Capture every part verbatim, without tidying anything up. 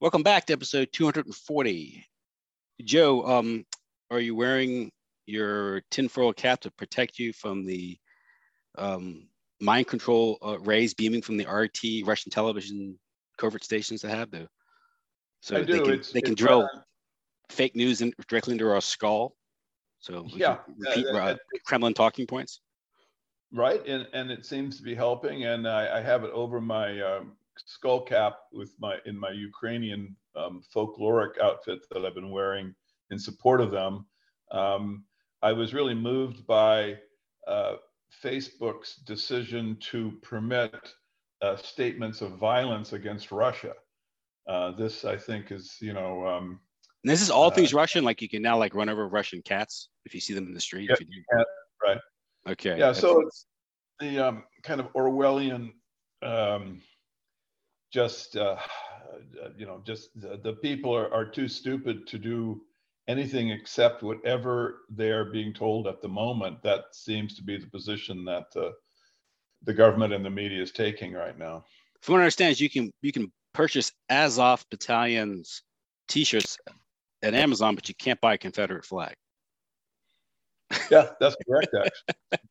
Welcome back to episode two hundred forty. Joe, um, are you wearing your tinfoil cap to protect you from the um, mind control uh, rays beaming from the R T Russian television covert stations that have, though? So I do. they can it's, they can it's drill uh, fake news in, directly into our skull. So we yeah, can repeat uh, uh, Kremlin talking points. Right, and and it seems to be helping. And I, I have it over my um, skull cap with my in my Ukrainian um, folkloric outfit that I've been wearing in support of them. Um, I was really moved by uh, Facebook's decision to permit uh, statements of violence against Russia. Uh, this, I think, is you know. Um, and this is all uh, things Russian. Like you can now like run over Russian cats if you see them in the street. Yeah, if you do. yeah, right. Okay. Yeah, so it's the um, kind of Orwellian, um, just, uh, you know, just the, the people are, are too stupid to do anything except whatever they're being told at the moment. That seems to be the position that uh, the government and the media is taking right now. From what I understand, is you can you can purchase Azov Battalion's T-shirts at Amazon, but you can't buy a Confederate flag. Yeah, that's correct, actually.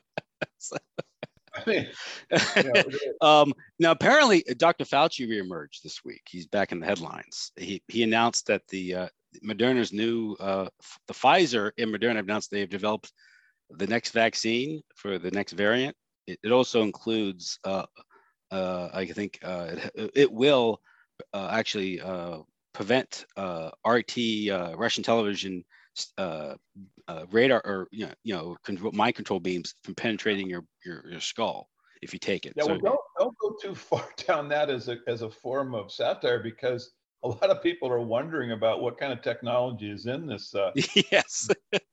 I mean, you know, um, now apparently Doctor Fauci reemerged this week. He's back in the headlines. He he announced that the uh, Moderna's new uh, the Pfizer and Moderna have announced they have developed the next vaccine for the next variant. It, it also includes, uh, uh, I think, uh, it, it will uh, actually uh, prevent uh, R T uh, Russian television uh, uh, radar or you know, you know control, mind control beams from penetrating your, your your skull if you take it. Yeah, so, well, don't don't go too far down that as a as a form of satire, because a lot of people are wondering about what kind of technology is in this. Uh, yes.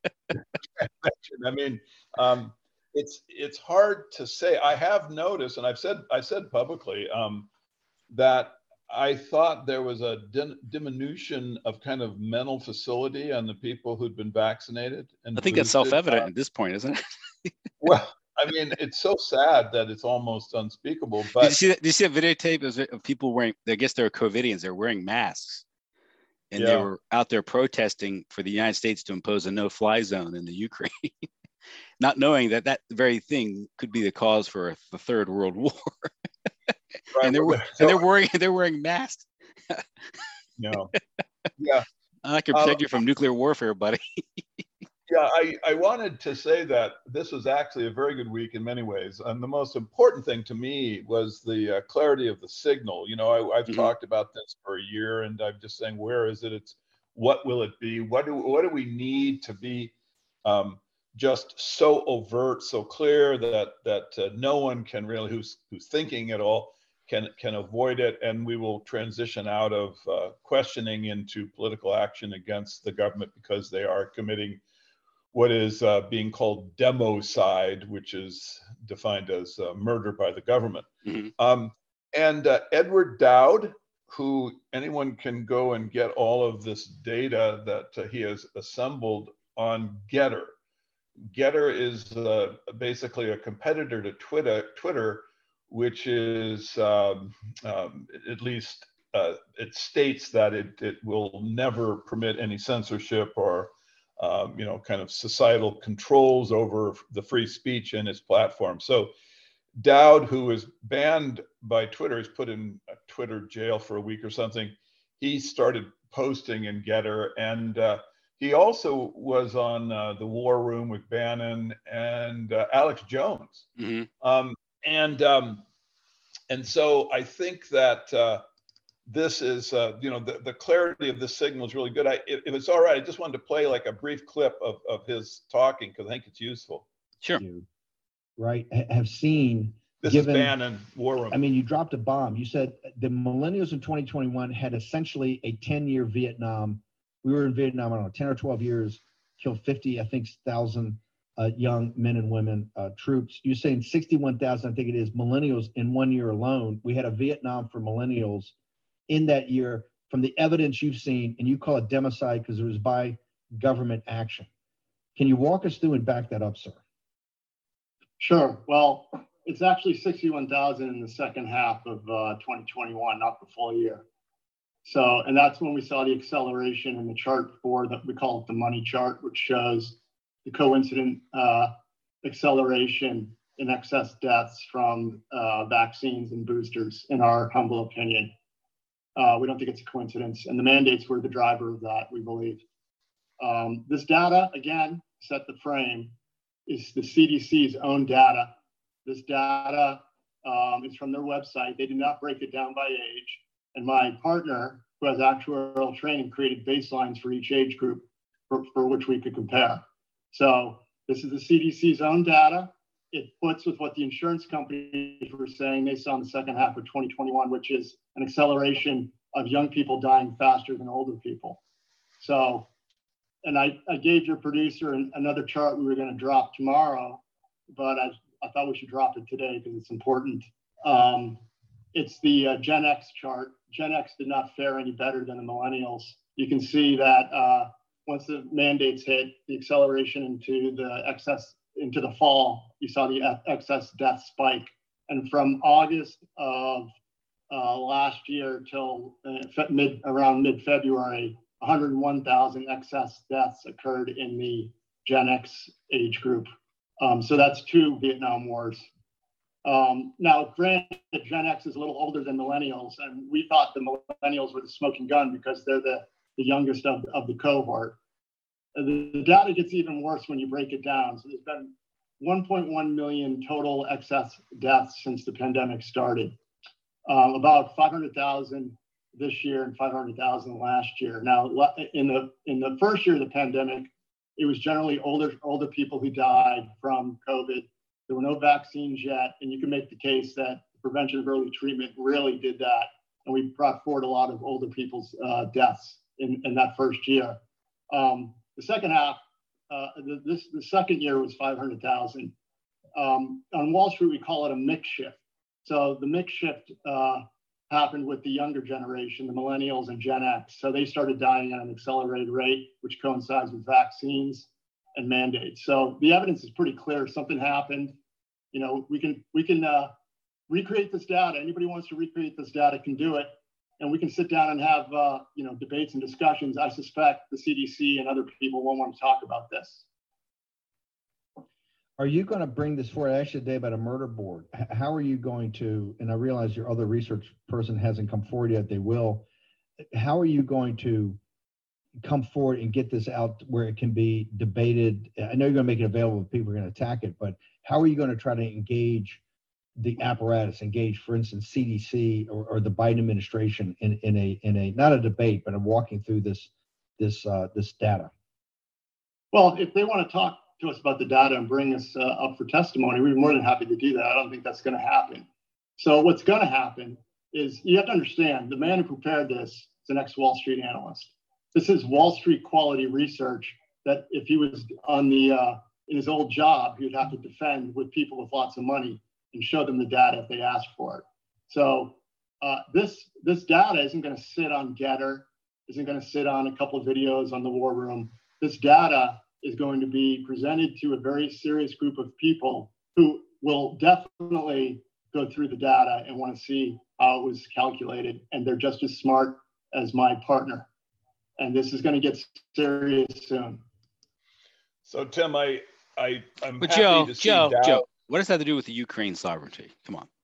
I mean, um, it's it's hard to say. I have noticed, and I've said I said publicly um, that I thought there was a dim- diminution of kind of mental facility on the people who'd been vaccinated and I think that's boosted. self-evident Uh, at this point, isn't it? well, I mean, it's so sad that it's almost unspeakable. But did you see that? Did you see a videotape of people wearing? I guess they're COVIDians. They're wearing masks, and yeah. they were out there protesting for the United States to impose a no-fly zone in the Ukraine, not knowing that that very thing could be the cause for the Third World War. Right, and they're so, and they're wearing they're wearing masks. No. Yeah. I can protect um, you from nuclear warfare, buddy. Yeah, I, I wanted to say that this was actually a very good week in many ways. And the most important thing to me was the uh, clarity of the signal. You know, I, I've mm-hmm. talked about this for a year, and I'm just saying, where is it? It's what will it be? What do what do we need to be um, just so overt, so clear that that uh, no one can really, who's who's thinking at all, can can avoid it, and we will transition out of uh, questioning into political action against the government because they are committing what is uh, being called democide, which is defined as uh, murder by the government. Mm-hmm. Um, and uh, Edward Dowd, who anyone can go and get all of this data that uh, he has assembled on Getter. Getter is uh, basically a competitor to Twitter, Twitter which is um, um, at least uh, it states that it, it will never permit any censorship or Um, you know, kind of societal controls over the free speech in its platform. So Dowd, who was banned by Twitter, is put in a Twitter jail for a week or something. He started posting in Getter, and uh, he also was on uh, the War Room with Bannon and uh, Alex Jones. Mm-hmm. Um, and um, and so I think that uh, this is, uh, you know, the, the clarity of this signal is really good. I, if, if it's all right, I just wanted to play like a brief clip of, of his talking because I think it's useful. Sure. You, right, have seen. This given, is Bannon, War Room. I mean, you dropped a bomb. You said the millennials in twenty twenty-one had essentially a ten-year Vietnam. We were in Vietnam, I don't know, ten or twelve years, killed fifty, I think, thousand uh, young men and women, uh, troops. You're saying sixty-one thousand, I think it is, millennials in one year alone. We had a Vietnam for millennials in that year from the evidence you've seen, and you call it democide because it was by government action. Can you walk us through and back that up, sir? Sure. Well, it's actually sixty-one thousand in the second half of uh, twenty twenty-one, not the full year. So, and that's when we saw the acceleration in the chart four that we call it the money chart, which shows the coincident uh, acceleration in excess deaths from uh, vaccines and boosters, in our humble opinion. Uh, we don't think it's a coincidence. And the mandates were the driver of that, we believe. Um, this data, again, set the frame, is the C D C's own data. This data um, is from their website. They did not break it down by age. And my partner, who has actuarial training, created baselines for each age group for, for which we could compare. So this is the C D C's own data. It puts with what the insurance companies were saying they saw in the second half of twenty twenty-one, which is an acceleration of young people dying faster than older people. So, and I, I gave your producer an, another chart we were going to drop tomorrow, but I, I thought we should drop it today because it's important. Um, it's the uh, Gen X chart. Gen X did not fare any better than the millennials. You can see that uh, once the mandates hit, the acceleration into the excess, into the fall, you saw the excess death spike. And from August of uh, last year till uh, mid around mid-February, one hundred one thousand excess deaths occurred in the Gen X age group. Um, so that's two Vietnam Wars. Um, now, granted, Gen X is a little older than millennials, and we thought the millennials were the smoking gun because they're the, the youngest of, of the cohort. The, the data gets even worse when you break it down. So there's been one point one million total excess deaths since the pandemic started. Um, about five hundred thousand this year and five hundred thousand last year. Now, in the in the first year of the pandemic, it was generally older older people who died from COVID. There were no vaccines yet, and you can make the case that prevention of early treatment really did that, and we brought forward a lot of older people's uh, deaths in, in that first year. Um, the second half, uh, the, this the second year was five hundred thousand. Um, on Wall Street, we call it a mix shift. So the mix shift uh, happened with the younger generation, the millennials and Gen X. So they started dying at an accelerated rate, which coincides with vaccines and mandates. So the evidence is pretty clear. Something happened. You know, we can we can uh, recreate this data. Anybody who wants to recreate this data can do it, and we can sit down and have uh, you know debates and discussions. I suspect the C D C and other people won't want to talk about this. Are you going to bring this forward? I asked you today about a murder board. How are you going to, and I realize your other research person hasn't come forward yet, they will. How are you going to come forward and get this out where it can be debated? I know you're going to make it available if people are going to attack it, but how are you going to try to engage the apparatus, engage, for instance, C D C or, or the Biden administration in, in a, in a, not a debate, but in walking through this, this, uh, this data? Well, if they want to talk to us about the data and bring us uh, up for testimony, we're more than happy to do that. I don't think that's going to happen. So what's going to happen is you have to understand the man who prepared this is an ex-Wall Street analyst. This is Wall Street quality research that if he was on the uh, in his old job, he would have to defend with people with lots of money and show them the data if they asked for it. So uh, this this data isn't going to sit on Getter, isn't going to sit on a couple of videos on the War Room. This data is going to be presented to a very serious group of people who will definitely go through the data and want to see how it was calculated. And they're just as smart as my partner. And this is going to get serious soon. So Tim, I, I, I'm but happy Joe, to see Joe, Dow. Joe, what does that have to do with the Ukraine sovereignty? Come on.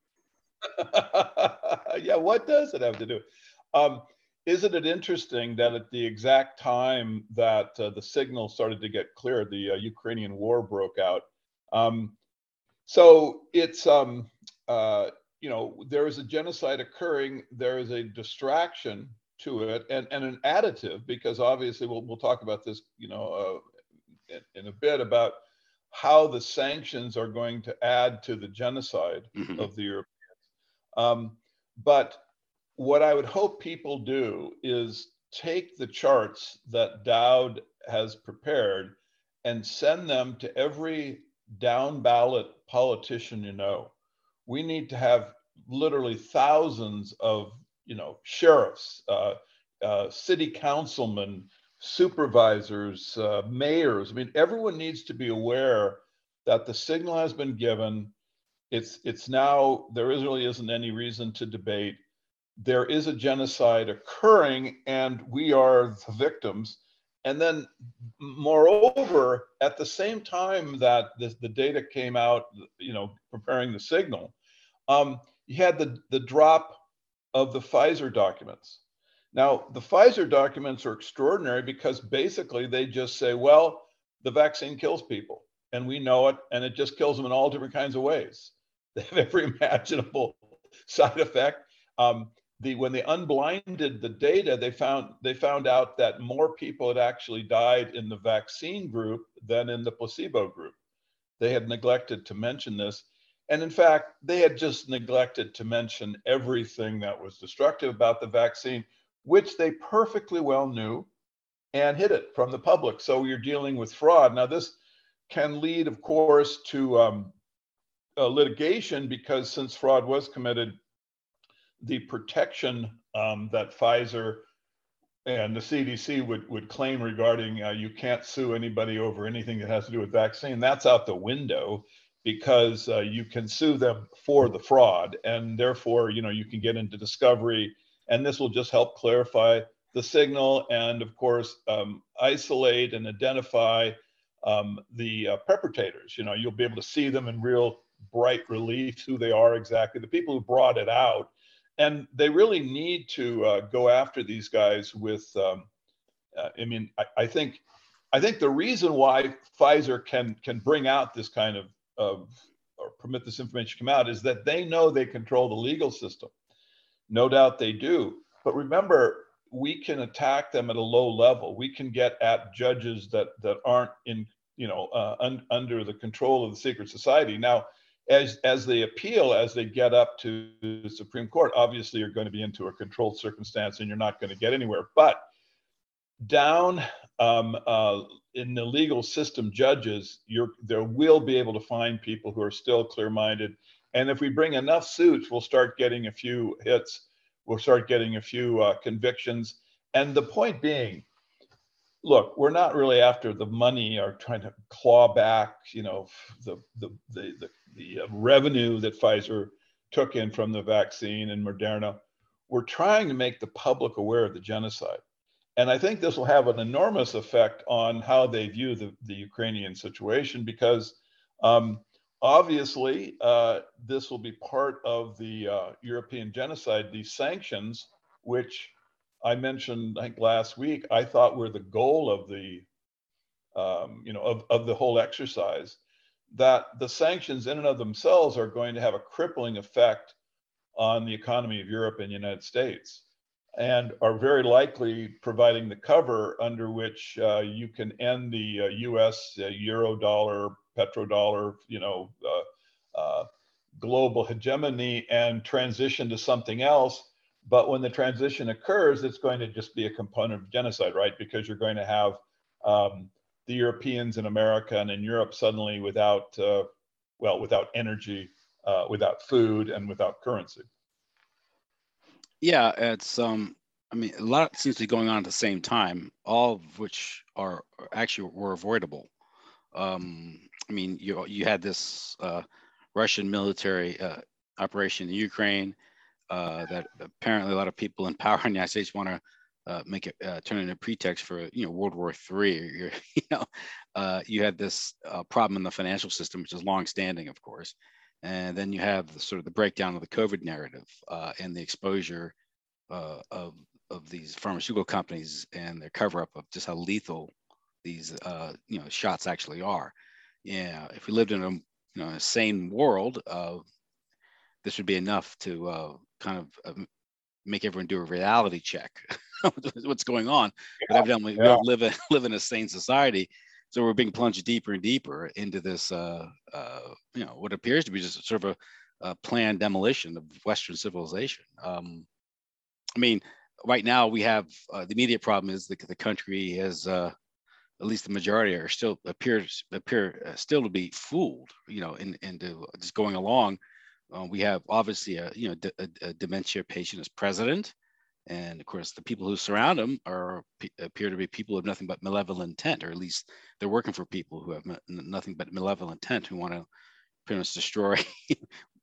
Yeah, what does it have to do? Um, Isn't it interesting that at the exact time that uh, the signal started to get clear, the uh, Ukrainian war broke out. Um, so it's, um, uh, you know, there is a genocide occurring. There is a distraction to it and, and an additive, because obviously we'll, we'll talk about this, you know, uh, in, in a bit about how the sanctions are going to add to the genocide mm-hmm. of the Europeans. Um, but what I would hope people do is take the charts that Dowd has prepared and send them to every down ballot politician you know. We need to have literally thousands of, you know, sheriffs, uh, uh, city councilmen, supervisors, uh, mayors. I mean, everyone needs to be aware that the signal has been given. It's, it's now, there is really isn't any reason to debate. there is a genocide occurring and we are the victims. And then moreover, at the same time that this, the data came out, you know, preparing the signal, um, you had the, the drop of the Pfizer documents. Now, the Pfizer documents are extraordinary because basically they just say, well, the vaccine kills people and we know it, and it just kills them in all different kinds of ways. They have every imaginable side effect. Um, the, when they unblinded the data, they found, they found out that more people had actually died in the vaccine group than in the placebo group. They had neglected to mention this. And in fact, they had just neglected to mention everything that was destructive about the vaccine, which they perfectly well knew and hid it from the public. So you're dealing with fraud. Now, this can lead, of course, to um, uh, litigation, because since fraud was committed, the protection um, that Pfizer and the C D C would, would claim regarding uh, you can't sue anybody over anything that has to do with vaccine, that's out the window, because uh, you can sue them for the fraud, and therefore, you know, you can get into discovery, and this will just help clarify the signal and, of course, um, isolate and identify um, the uh, perpetrators. You know, you'll be able to see them in real bright relief, who they are exactly, the people who brought it out. And they really need to uh, go after these guys with, um, uh, I mean, I, I think, I think the reason why Pfizer can can bring out this kind of, of, or permit this information to come out, is that they know they control the legal system. No doubt they do. But remember, we can attack them at a low level. We can get at judges that that aren't in, you know, uh, un, under the control of the secret society. Now, as as they appeal, as they get up to the Supreme Court, obviously you're going to be into a controlled circumstance and you're not going to get anywhere. But down um, uh, in the legal system, judges, you're, there will be able to find people who are still clear-minded. And if we bring enough suits, we'll start getting a few hits. We'll start getting a few uh, convictions. And the point being, look, we're not really after the money or trying to claw back, you know, the the the the, the uh, revenue that Pfizer took in from the vaccine and Moderna. We're trying to make the public aware of the genocide. And I think this will have an enormous effect on how they view the, the Ukrainian situation, because um, obviously uh, this will be part of the uh, European genocide. These sanctions, which I mentioned, I think last week, I thought were the goal of the, um, you know, of, of the whole exercise, that the sanctions in and of themselves are going to have a crippling effect on the economy of Europe and the United States, and are very likely providing the cover under which uh, you can end the uh, U S uh, euro dollar, petrodollar, you know, uh, uh, global hegemony and transition to something else. But when the transition occurs, it's going to just be a component of genocide, right? Because you're going to have um, the Europeans in America and in Europe suddenly without, uh, well, without energy, uh, without food, and without currency. Yeah, it's, um, I mean, a lot seems to be going on at the same time, all of which are actually were avoidable. Um, I mean, you you had this uh, Russian military uh, operation in Ukraine uh, that apparently a lot of people in power in the United States want to uh, make it uh, turn into a pretext for, you know, World War Three. Or, you know, uh, you had this uh, problem in the financial system, which is longstanding, of course. And then you have the, sort of the breakdown of the COVID narrative uh, and the exposure uh, of, of these pharmaceutical companies and their cover up of just how lethal these uh, you know, shots actually are. Yeah, if we lived in a, you know, a sane world, uh, this would be enough to uh, kind of uh, make everyone do a reality check what's going on. Yeah, but evidently yeah. we don't live in, live in a sane society. So we're being plunged deeper and deeper into this, uh, uh, you know, what appears to be just sort of a, a planned demolition of Western civilization. Um, I mean, right now we have uh, the immediate problem is that the country has, uh, at least the majority are still appears appear uh, still to be fooled, you know, in, into just going along. Uh, we have obviously a, you know, a, a dementia patient as president. And of course, the people who surround him are appear to be people of nothing but malevolent intent, or at least they're working for people who have nothing but malevolent intent, who want to pretty much destroy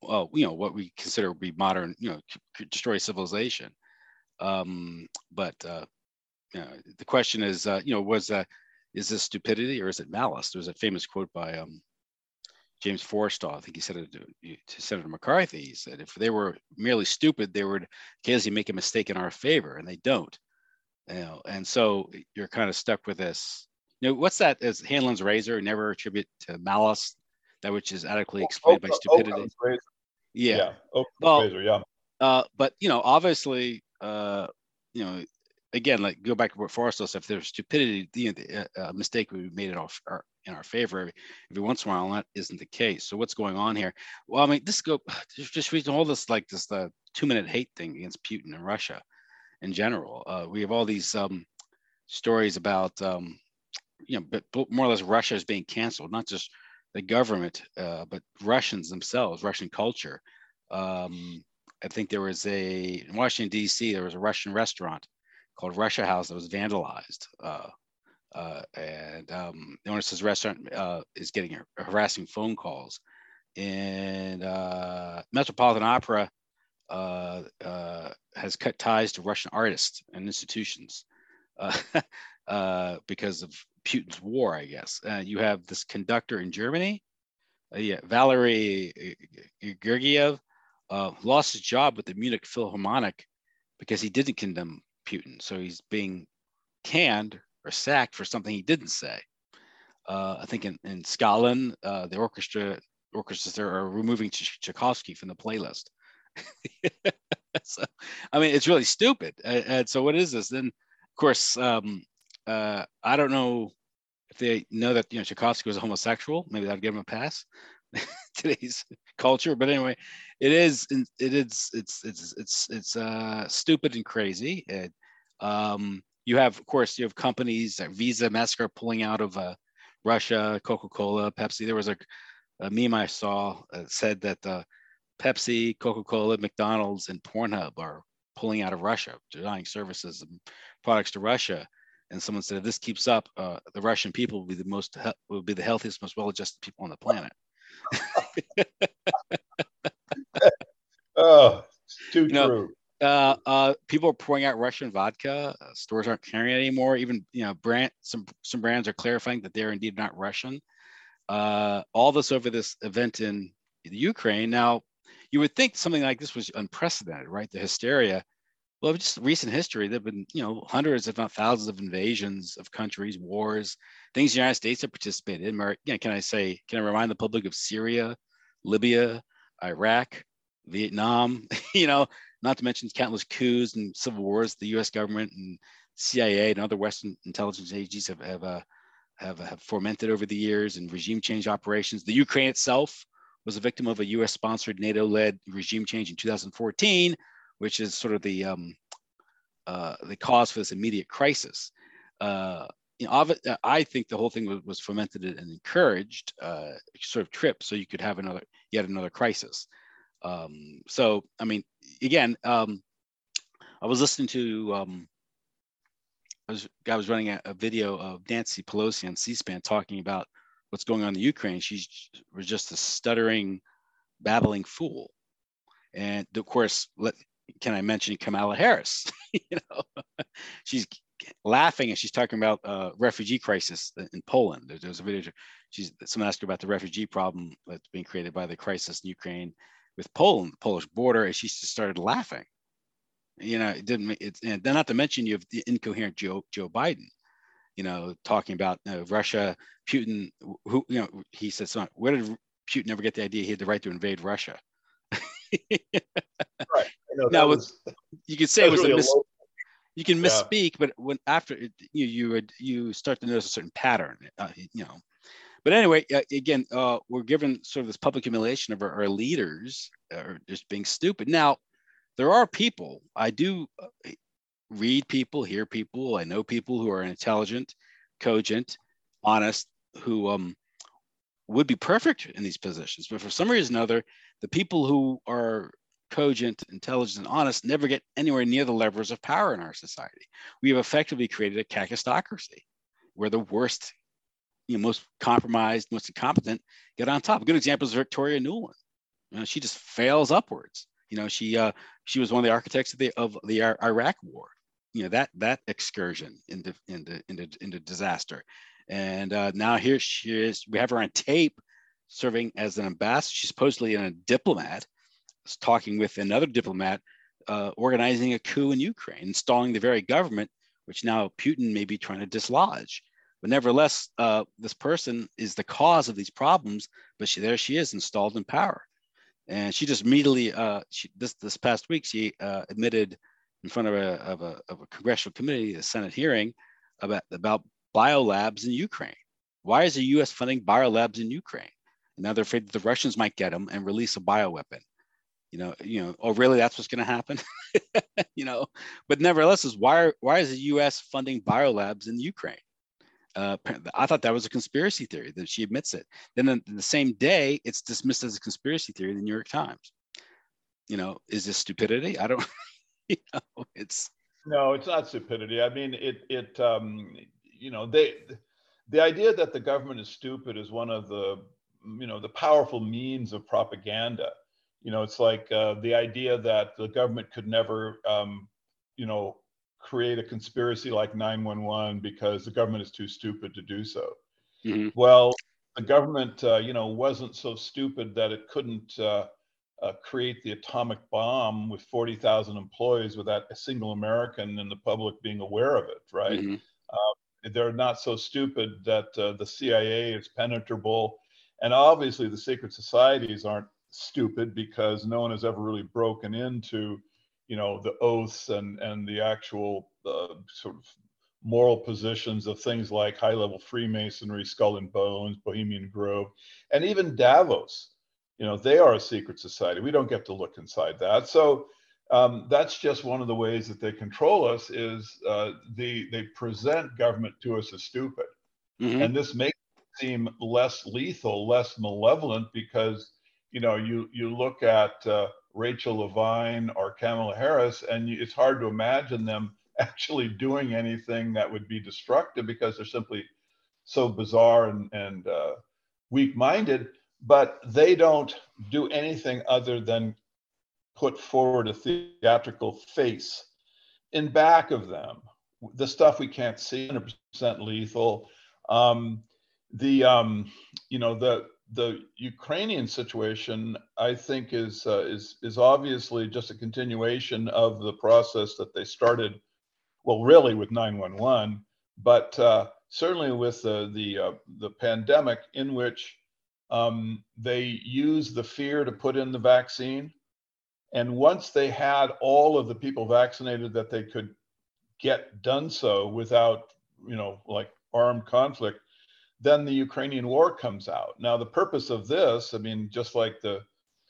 well, you know, what we consider to be modern, you know, c- destroy civilization. Um, but uh, you know, the question is, uh, you know, was uh, is this stupidity or is it malice? There's a famous quote by um, James Forrestal. I think he said it to, to Senator McCarthy. He said, if they were merely stupid, they would occasionally make a mistake in our favor, and they don't. You know, and so you're kind of stuck with this. You know, what's that? Is Hanlon's razor? Never attribute to malice, that which is adequately explained by stupidity. Occam's razor. Yeah. Yeah. Occam's Well, razor. Yeah. uh, but you know, obviously, uh, you know, again, like go back to what Forrestal said. If there's stupidity, you know, a uh, mistake would be made in our, our in our favor every, every once in a while, and that isn't the case. So what's going on here? Well, I mean, this go just just reading all this like this the two minute hate thing against Putin and Russia in general. Uh, we have all these um, stories about um, you know, but, but more or less Russia is being canceled, not just the government, uh, but Russians themselves, Russian culture. Um, I think there was a in Washington D C there was a Russian restaurant called Russia House that was vandalized, uh, uh, and um, the owner of this restaurant uh, is getting harassing phone calls. And uh, Metropolitan Opera uh, uh, has cut ties to Russian artists and institutions uh, uh, because of Putin's war, I guess. Uh, you have this conductor in Germany, uh, yeah, Valery Gergiev, uh, lost his job with the Munich Philharmonic because he didn't condemn Putin. So he's being canned or sacked for something he didn't say. Uh, I think in, in Scotland, uh, the orchestra orchestras there are removing Ch- Tchaikovsky from the playlist. So, I mean, it's really stupid. And, and so what is this? Then, of course, um, uh, I don't know if they know that, you know, Tchaikovsky was a homosexual. Maybe that would give him a pass. Today's culture, but anyway, it is it is it's it's it's it's uh stupid and crazy. And um you have, of course, you have companies like Visa, MasterCard pulling out of uh Russia, Coca-Cola, Pepsi. There was a, a meme I saw uh, said that uh Pepsi, Coca-Cola, McDonald's, and Pornhub are pulling out of Russia, denying services and products to Russia. And someone said, if this keeps up, uh, the Russian people will be the most will be the healthiest, most well-adjusted people on the planet. Oh, it's too you know, true. Uh, uh, people are pouring out Russian vodka. Uh, stores aren't carrying it anymore. Even, you know, brand some some brands are clarifying that they're indeed not Russian. Uh, all this over this event in the Ukraine. Now, you would think something like this was unprecedented, right? The hysteria. Well, just recent history, there've been, you know, hundreds, if not thousands, of invasions of countries, wars, things the United States have participated in. You know, can I say? Can I remind the public of Syria, Libya, Iraq, Vietnam? You know, not to mention countless coups and civil wars the U S government and C I A and other Western intelligence agencies have have, uh, have have fomented over the years, and regime change operations. The Ukraine itself was a victim of a U S-sponsored, NATO-led regime change in two thousand fourteen, which is sort of the um, uh, the cause for this immediate crisis. Uh, you know, I think the whole thing was, was fomented and encouraged, uh, sort of trip, so you could have another, yet another crisis. Um, so, I mean, again, um, I was listening to, um, I was, I was running a, a video of Nancy Pelosi on C-SPAN talking about what's going on in the Ukraine. She was just a stuttering, babbling fool. And of course, let, can I mention Kamala Harris? You know, she's laughing and she's talking about uh, refugee crisis in Poland. There, there was a video. She's someone asked her about the refugee problem that's being created by the crisis in Ukraine with Poland, the Polish border, and she just started laughing. You know, it didn't. It's and then not to mention you have the incoherent Joe Joe Biden. You know, talking about uh, Russia, Putin. Who you know, he said, so, where did Putin ever get the idea he had the right to invade Russia? Right. I know, now, was, you could say it was really a mis- low. You can misspeak, Yeah. but when after it, you you would you start to notice a certain pattern, uh, you know. But anyway, uh, again, uh, we're given sort of this public humiliation of our, our leaders are just being stupid. Now, there are people, I do read people, hear people, I know people who are intelligent, cogent, honest, who um, would be perfect in these positions. But for some reason or other, the people who are cogent, intelligent, and honest never get anywhere near the levers of power in our society. We have effectively created a kakistocracy where the worst, you know, most compromised, most incompetent get on top. A good example is Victoria Nuland. You know, she just fails upwards. You know, she uh, she was one of the architects of the of the Iraq War. You know, that that excursion into into into into disaster, and uh, now here she is. We have her on tape serving as an ambassador. She's supposedly a diplomat, talking with another diplomat, uh, organizing a coup in Ukraine, installing the very government which now Putin may be trying to dislodge. But nevertheless, uh, this person is the cause of these problems. But she, there she is, installed in power, and she just immediately uh, she, this this past week she uh, admitted in front of a, of a of a congressional committee, a Senate hearing about about biolabs in Ukraine. Why is the U S funding biolabs in Ukraine? And now they're afraid that the Russians might get them and release a bioweapon. You know, you know, oh, really? That's what's going to happen? You know, but nevertheless, is why why is the U S funding biolabs in Ukraine? Uh, I thought that was a conspiracy theory. That she admits it. Then in the same day, it's dismissed as a conspiracy theory in the New York Times. You know, is this stupidity? I don't. You know, it's no, it's not stupidity. I mean, it it um, you know, they the idea that the government is stupid is one of the you know the powerful means of propaganda. You know, it's like uh, the idea that the government could never, um, you know, create a conspiracy like nine one one because the government is too stupid to do so. Mm-hmm. Well, the government, uh, you know, wasn't so stupid that it couldn't uh, uh, create the atomic bomb with forty thousand employees without a single American in the public being aware of it, right? Mm-hmm. Uh, they're not so stupid that uh, the C I A is penetrable. And obviously the secret societies aren't stupid because no one has ever really broken into, you know, the oaths and and the actual uh, sort of moral positions of things like high-level Freemasonry, Skull and Bones, Bohemian Grove, and even Davos. You know, they are a secret society. We don't get to look inside that. So um, that's just one of the ways that they control us is uh, the they present government to us as stupid, Mm-hmm. and this makes it seem less lethal, less malevolent because you know, you you look at uh, Rachel Levine or Kamala Harris, and you, it's hard to imagine them actually doing anything that would be destructive because they're simply so bizarre and, and uh, weak-minded. But they don't do anything other than put forward a theatrical face in back of them. The stuff we can't see, one hundred percent lethal. Um, the um, you know the The Ukrainian situation, I think, is uh, is is obviously just a continuation of the process that they started, well, really with nine one one, but uh, certainly with the the uh, the pandemic, in which um, they used the fear to put in the vaccine, and once they had all of the people vaccinated that they could get done so without, you know, like armed conflict, then the Ukrainian war comes out. Now, the purpose of this, I mean, just like the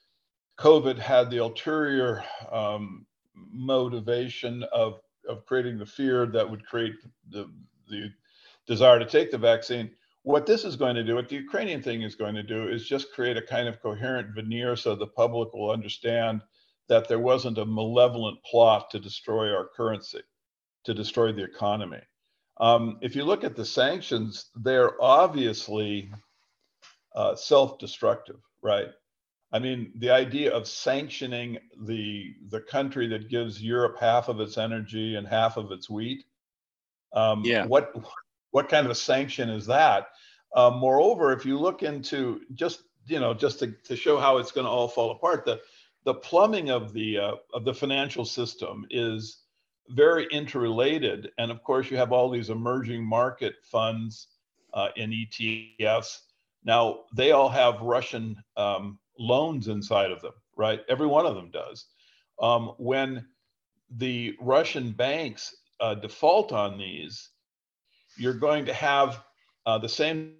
COVID had the ulterior um, motivation of, of creating the fear that would create the, the desire to take the vaccine, what this is going to do, what the Ukrainian thing is going to do, is just create a kind of coherent veneer so the public will understand that there wasn't a malevolent plot to destroy our currency, to destroy the economy. Um, if you look at the sanctions, they're obviously uh, self-destructive, right? I mean, the idea of sanctioning the the country that gives Europe half of its energy and half of its wheat, um, Yeah. what what kind of a sanction is that? Uh, moreover, if you look into just you know just to, to show how it's going to all fall apart, the the plumbing of the uh, of the financial system is very interrelated. And of course, you have all these emerging market funds uh, in E T Fs. Now, they all have Russian um, loans inside of them, right? Every one of them does. Um, when the Russian banks uh, default on these, you're going to have uh, the same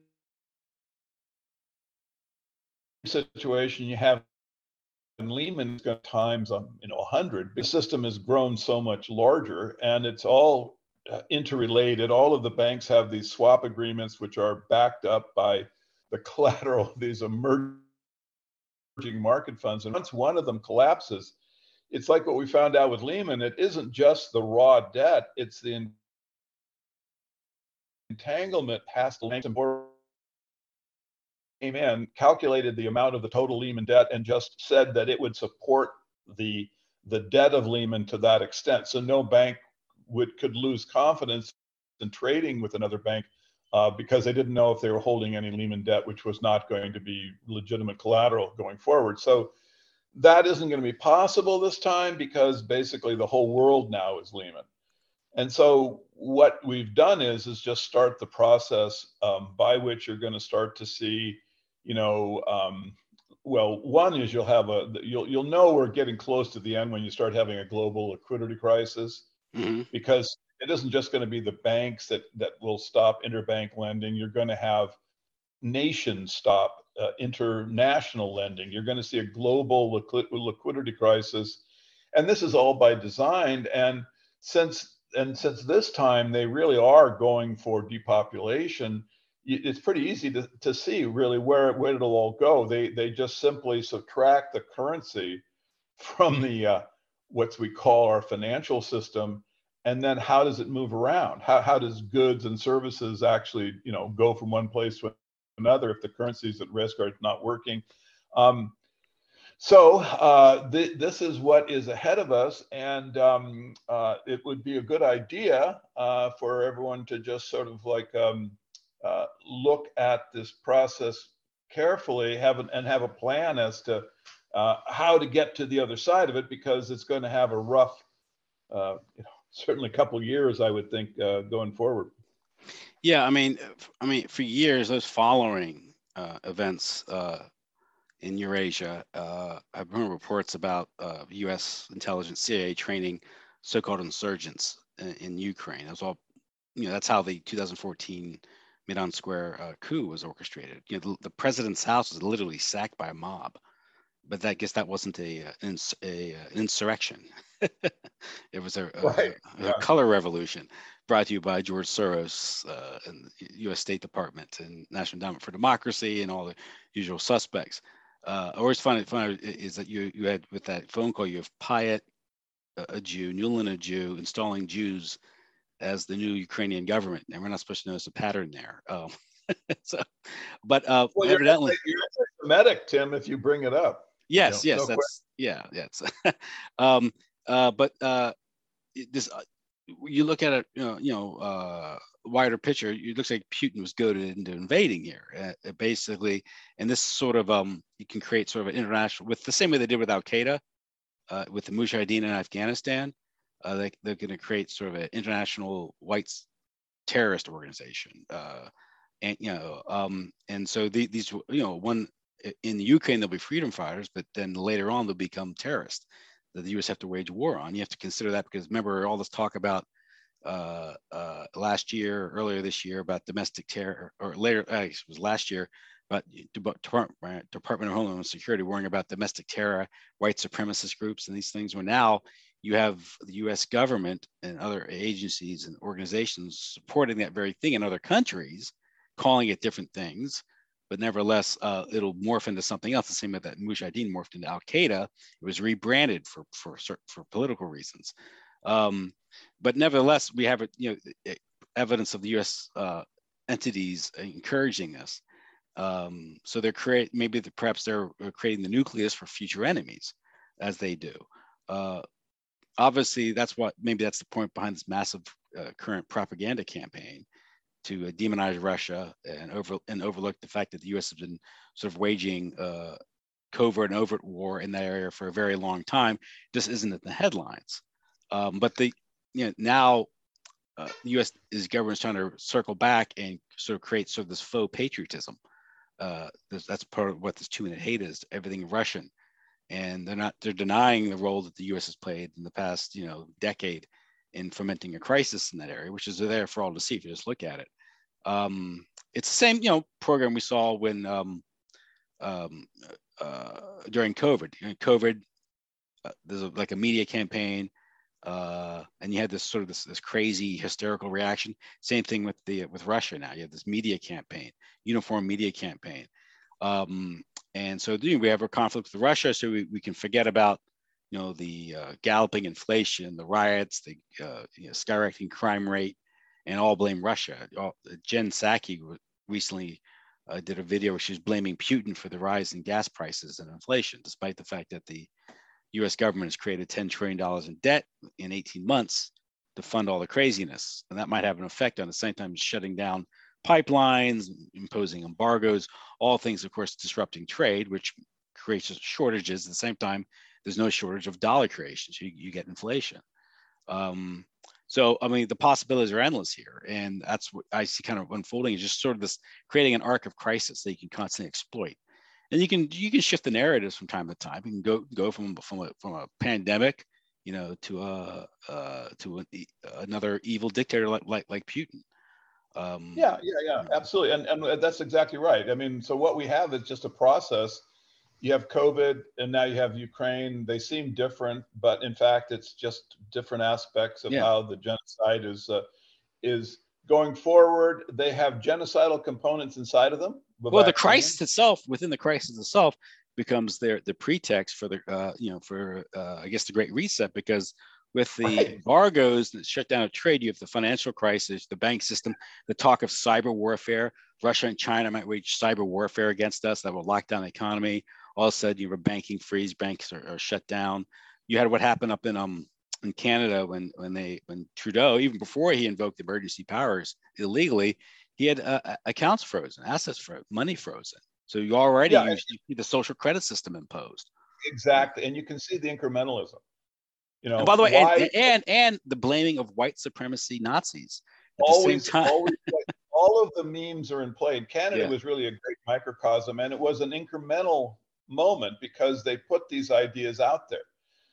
situation you have in Lehman times um, you know one hundred. The system has grown so much larger, and it's all uh, interrelated. All of the banks have these swap agreements, which are backed up by the collateral of these emerging market funds. And once one of them collapses, it's like what we found out with Lehman. It isn't just the raw debt; it's the entanglement past the came in, calculated the amount of the total Lehman debt, and just said that it would support the the debt of Lehman to that extent. So no bank would could lose confidence in trading with another bank uh, because they didn't know if they were holding any Lehman debt, which was not going to be legitimate collateral going forward. So that isn't going to be possible this time because basically the whole world now is Lehman. And so what we've done is is just start the process um, by which you're going to start to see, you know, um, well, one is you'll have a you'll you'll know we're getting close to the end when you start having a global liquidity crisis, mm-hmm. because it isn't just going to be the banks that that will stop interbank lending. You're going to have nations stop uh, international lending. You're going to see a global liquid, liquidity crisis, and this is all by design. And since and since this time they really are going for depopulation, it's pretty easy to, to see really where, where it'll all go. They they just simply subtract the currency from the uh, what we call our financial system, and then how does it move around? How how does goods and services actually, you know, go from one place to another if the currency is at risk or it's not working? Um, so uh, th this is what is ahead of us, and um, uh, it would be a good idea uh, for everyone to just sort of like um, uh, look at this process carefully, have an, and have a plan as to uh, how to get to the other side of it, because it's going to have a rough, uh, you know, certainly a couple of years, I would think, uh, going forward. Yeah, I mean, I mean, for years, those following uh, events uh, in Eurasia, uh, I've heard reports about uh, U S intelligence, C I A training so-called insurgents in, in Ukraine. That's all, you know, that's how the two thousand fourteen Maidan Square uh, coup was orchestrated. You know, the, the president's house was literally sacked by a mob, but that, I guess that wasn't a, a, a, a insurrection. It was a, a, right. a, a yeah. color revolution brought to you by George Soros uh, and the U S State Department and National Endowment for Democracy and all the usual suspects. Uh, I always find it funny is that you you had with that phone call, you have Payet, a Jew, Nuland, a Jew, installing Jews as the new Ukrainian government, and we're not supposed to notice a pattern there. Um, so, but uh, well, evidently, you're anti-Semitic, Tim, if you bring it up. Yes, you know, yes, no that's yeah, yes. um, uh, but uh, this, uh, you look at it, you know, you know, uh, wider picture. It looks like Putin was goaded into invading here, uh, basically, and this sort of um, you can create sort of an international with the same way they did with Al Qaeda, uh, with the Mujahideen in Afghanistan. Uh, they, they're going to create sort of an international white terrorist organization, uh, and you know, um, and so the, these, you know, one in the Ukraine they'll be freedom fighters, but then later on they'll become terrorists that the U S have to wage war on. You have to consider that because remember all this talk about uh, uh, last year, earlier this year about domestic terror, or later, uh, it was last year, about Department, Department of Homeland Security worrying about domestic terror, white supremacist groups, and these things. Where now you have the U S government and other agencies and organizations supporting that very thing in other countries, calling it different things, but nevertheless, uh, it'll morph into something else. The same way that Mujahideen morphed into Al Qaeda, it was rebranded for for for political reasons. Um, but nevertheless, we have you know evidence of the U S uh, entities encouraging this. Um, so they're create maybe the, perhaps they're creating the nucleus for future enemies, as they do. Uh, obviously, that's what maybe that's the point behind this massive uh, current propaganda campaign to uh, demonize Russia and over and overlook the fact that the U S has been sort of waging uh, covert and overt war in that area for a very long time. Just isn't in the headlines. Um, but the you know now uh, the U S is government is trying to circle back and sort of create sort of this faux patriotism. Uh, that's part of what this two-minute hate is. Everything Russian, and they're not they're denying the role that the U S has played in the past you know decade in fomenting a crisis in that area, which is there for all to see if you just look at it. Um, it's the same, you know, program we saw when um, um, uh, during COVID. During COVID, uh, there's a, like a media campaign, uh, and you had this sort of this, this crazy hysterical reaction. Same thing with the with Russia now. You have this media campaign, uniform media campaign, um, and so you know, we have a conflict with Russia, so we, we can forget about you know the uh, galloping inflation, the riots, the uh, you know, skyrocketing crime rate, and all blame Russia. All, Jen Psaki recently uh, did a video where she was blaming Putin for the rise in gas prices and inflation, despite the fact that the U S government has created ten trillion dollars in debt in eighteen months to fund all the craziness. And that might have an effect on the same time shutting down pipelines, imposing embargoes, all things, of course, disrupting trade, which creates shortages. At the same time, there's no shortage of dollar creation, so you, you get inflation. Um, so, I mean, the possibilities are endless here. And that's what I see kind of unfolding, is just sort of this creating an arc of crisis that you can constantly exploit. And you can you can shift the narratives from time to time. You can go go from from a, from a pandemic, you know, to a uh, to a, another evil dictator like like like Putin. Um, yeah, yeah, yeah, absolutely, and and that's exactly right. I mean, so what we have is just a process. You have COVID, and now you have Ukraine. They seem different, but in fact, it's just different aspects of yeah. how the genocide is uh, is going forward. They have genocidal components inside of them. The well, vaccine. the crisis itself, within the crisis itself, becomes their the pretext for the uh, you know for uh, I guess the Great Reset, because with the Right. embargoes and shut down of trade, you have the financial crisis, the bank system, the talk of cyber warfare. Russia and China might wage cyber warfare against us that will lock down the economy. All of a sudden, you have a banking freeze, banks are, are shut down. You had what happened up in um in Canada when when they when Trudeau, even before he invoked emergency powers illegally, he had uh, accounts frozen, assets frozen, money frozen. So you already Yeah, you, you see the social credit system imposed. exactly, and you can see the incrementalism. You know, And by the way, why and, and and the blaming of white supremacy Nazis at always, the same time. always, all of the memes are in play. And Canada Yeah. was really a great microcosm, and it was an incremental moment because they put these ideas out there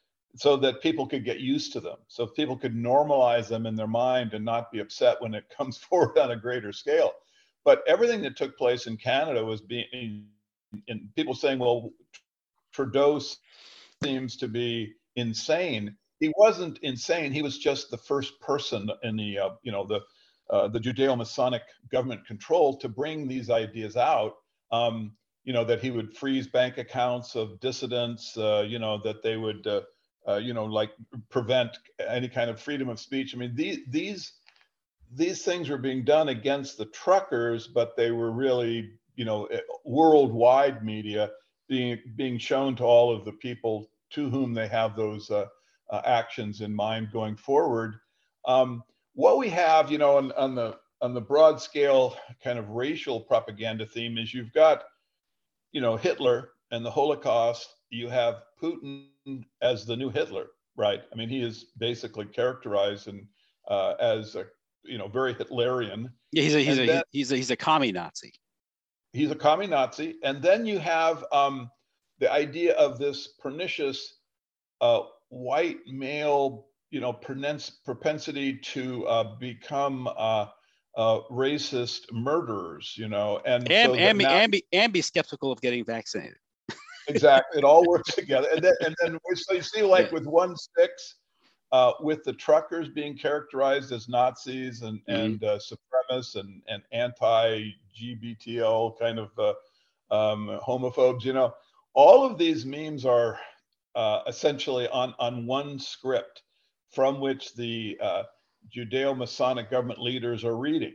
so that people could get used to them, so people could normalize them in their mind and not be upset when it comes forward on a greater scale. But everything that took place in Canada was being, and people saying, well, Trudeau seems to be insane. He wasn't insane. He was just the first person in the, uh, you know, the uh, the Judeo-Masonic government control to bring these ideas out. Um, you know, that he would freeze bank accounts of dissidents. Uh, you know, that they would, uh, uh, you know, like prevent any kind of freedom of speech. I mean, these these these things were being done against the truckers, but they were really, you know, worldwide media being being shown to all of the people to whom they have those uh, uh, actions in mind going forward. Um, what we have, you know, on, on the on the broad scale kind of racial propaganda theme is you've got, you know, Hitler and the Holocaust. You have Putin as the new Hitler, right? I mean, he is basically characterized and uh, as a, you know, very Hitlerian. Yeah, he's a he's and a then, he's a he's a commie Nazi. He's a commie Nazi, and then you have um, the idea of this pernicious uh, white male, you know, propensity to uh, become uh, uh, racist murderers, you know, and, and so and, now, and, be, and be skeptical of getting vaccinated. Exactly, it all works together, and then and then so you see, like, yeah. with one six, uh, with the truckers being characterized as Nazis and mm-hmm. and uh, supremacists and and anti-G B T L kind of uh, um, homophobes, you know, all of these memes are uh, essentially on on one script from which the uh, Judeo-Masonic government leaders are reading,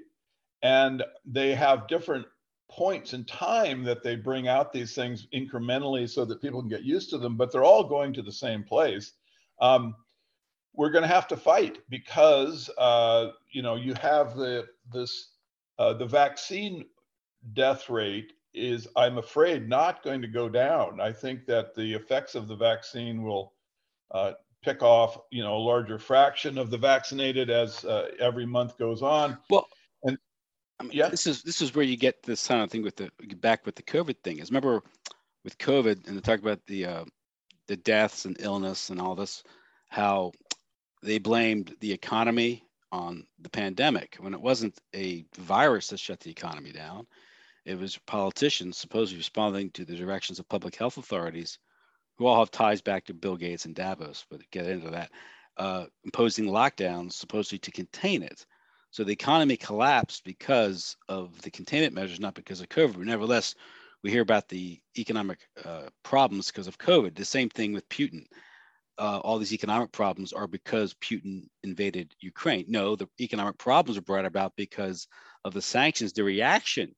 and they have different points in time that they bring out these things incrementally so that people can get used to them, but they're all going to the same place. Um, we're going to have to fight because uh, you know, you have the this uh, the vaccine death rate is, I'm afraid, not going to go down. I think that the effects of the vaccine will uh, pick off, you know, a larger fraction of the vaccinated as uh, every month goes on. Well, and I mean, yeah, this is this is where you get this kind of thing with the back with the COVID thing. Is remember with COVID and they talk about the uh, the deaths and illness and all this, how they blamed the economy on the pandemic when it wasn't a virus that shut the economy down. It was politicians supposedly responding to the directions of public health authorities, who all have ties back to Bill Gates and Davos, but get into that, uh, imposing lockdowns supposedly to contain it. So the economy collapsed because of the containment measures, not because of COVID. But nevertheless, we hear about the economic uh, problems because of COVID. The same thing with Putin. Uh, all these economic problems are because Putin invaded Ukraine. No, the economic problems were brought about because of the sanctions, the reaction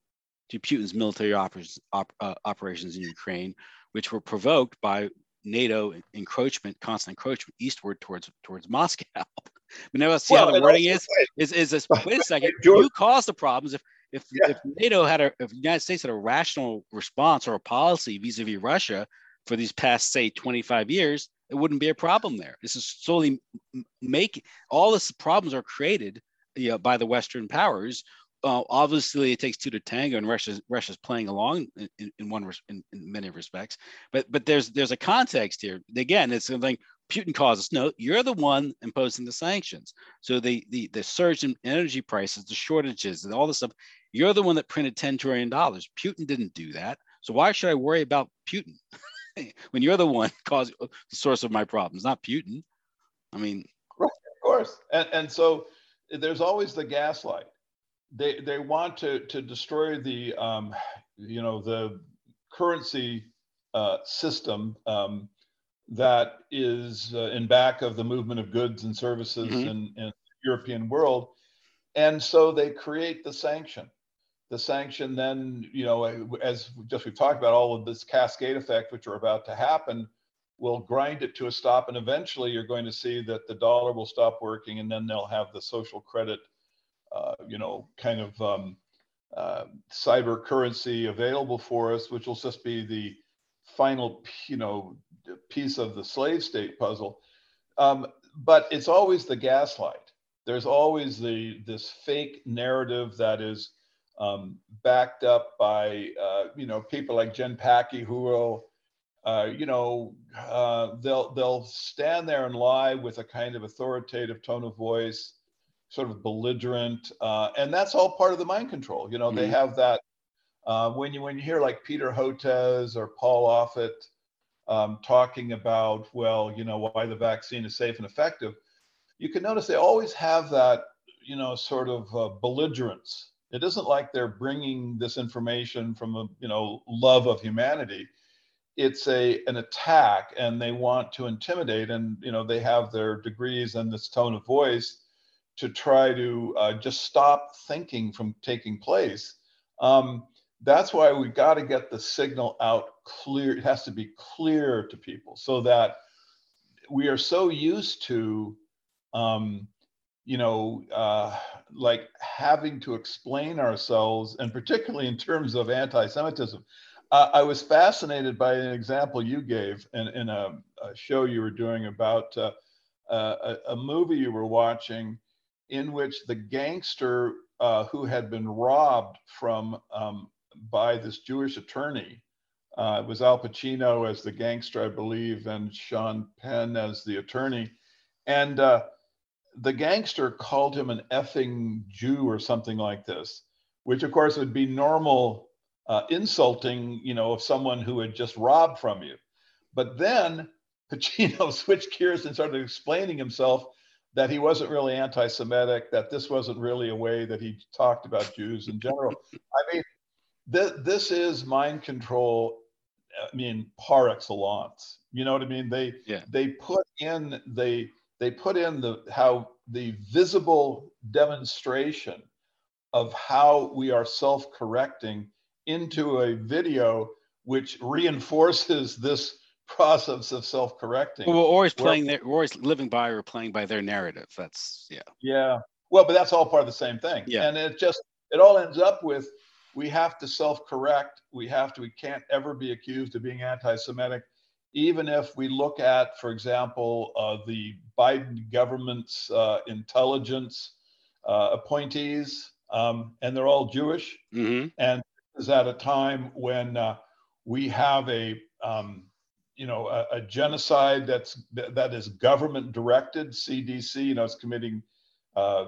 to Putin's military operations, op, uh, operations in Ukraine, which were provoked by NATO encroachment, constant encroachment eastward towards towards Moscow. But now see well, how the wording is, is, is this, wait a second, you caused the problems. If if, yeah. if NATO had a, if the United States had a rational response or a policy vis-a-vis Russia for these past, say, twenty-five years, it wouldn't be a problem there. This is solely making, all these problems are created, you know, by the Western powers. Uh, obviously, it takes two to tango, and Russia's Russia's playing along in, in, in one in, in many respects. But but there's there's a context here. Again, it's something Putin causes. No, you're the one imposing the sanctions. So the the the surge in energy prices, the shortages, and all this stuff. You're the one that printed ten trillion dollars. Putin didn't do that. So why should I worry about Putin when you're the one causing the source of my problems, not Putin? I mean, right, of course. And and so there's always the gaslight. They they want to to destroy the um, you know the currency uh, system um, that is uh, in back of the movement of goods and services mm-hmm. in, in the European world, and so they create the sanction. The sanction then, you know, as just we've talked about, all of this cascade effect, which are about to happen, will grind it to a stop, and eventually you're going to see that the dollar will stop working, and then they'll have the social credit. Uh, you know, kind of um, uh, cyber currency available for us, which will just be the final, you know, piece of the slave state puzzle. Um, but it's always the gaslight. There's always the this fake narrative that is um, backed up by, uh, you know, people like Jen Psaki who will, uh, you know, uh, they'll they'll stand there and lie with a kind of authoritative tone of voice, sort of belligerent, uh, and that's all part of the mind control. You know, mm-hmm. they have that uh, when you when you hear like Peter Hotez or Paul Offit um, talking about, well, you know, why the vaccine is safe and effective, you can notice they always have that, you know, sort of uh, belligerence. It isn't like they're bringing this information from a, you know, love of humanity. It's a an attack, and they want to intimidate, and you know, they have their degrees and this tone of voice to try to uh, just stop thinking from taking place. Um, that's why we got to get the signal out clear. It has to be clear to people so that we are so used to, um, you know, uh, like having to explain ourselves, and particularly in terms of anti-Semitism. Uh, I was fascinated by an example you gave in, in a, a show you were doing about uh, uh, a, a movie you were watching, in which the gangster uh, who had been robbed from um, by this Jewish attorney, uh, it was Al Pacino as the gangster, I believe, and Sean Penn as the attorney. And uh, the gangster called him an effing Jew or something like this, which of course would be normal uh, insulting, you know, of someone who had just robbed from you. But then Pacino switched gears and started explaining himself that he wasn't really anti-Semitic, that this wasn't really a way that he talked about Jews in general. I mean, th- this is mind control, I mean, par excellence. You know what I mean? They yeah. they put in they they put in the how the visible demonstration of how we are self-correcting into a video which reinforces this process of self-correcting. Well, we're always playing their, we're always living by or playing by their narrative. That's yeah. Yeah. Well, but that's all part of the same thing. Yeah. And it just it all ends up with we have to self-correct. We have to. We can't ever be accused of being anti-Semitic, even if we look at, for example, uh, the Biden government's uh, intelligence uh, appointees, um, and they're all Jewish. Mm-hmm. And this is at a time when uh, we have a um, you know, a, a genocide that's that is government directed. C D C, you know, is committing uh,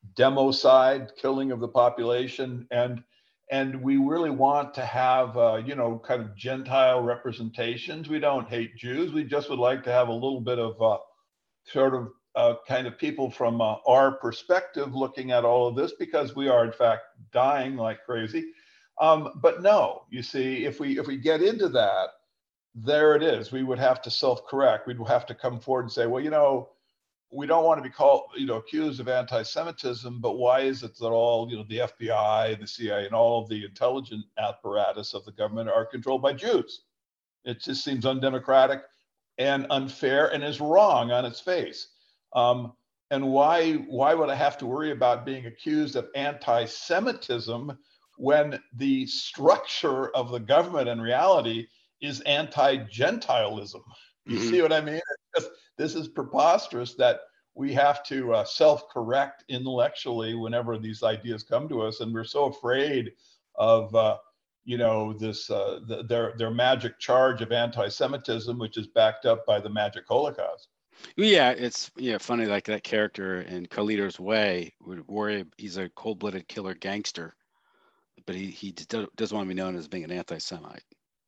democide, killing of the population, and and we really want to have uh, you know, kind of Gentile representations. We don't hate Jews. We just would like to have a little bit of uh, sort of uh, kind of people from uh, our perspective looking at all of this, because we are in fact dying like crazy. Um, but no, you see, if we if we get into that, there it is. We would have to self-correct. We'd have to come forward and say, well, you know, we don't want to be called, you know, accused of anti-Semitism, but why is it that all, you know, the F B I, the C I A, and all of the intelligence apparatus of the government are controlled by Jews? It just seems undemocratic and unfair and is wrong on its face. Um, and why, why would I have to worry about being accused of anti-Semitism when the structure of the government in reality is anti-Gentilism? You mm-hmm. see what I mean? Just, this is preposterous that we have to uh, self-correct intellectually whenever these ideas come to us, and we're so afraid of, uh, you know, this uh, the, their their magic charge of anti-Semitism, which is backed up by the magic Holocaust. Yeah, it's yeah funny, like that character in Carlito's Way would worry he's a cold-blooded killer gangster, but he he doesn't want to be known as being an anti-Semite.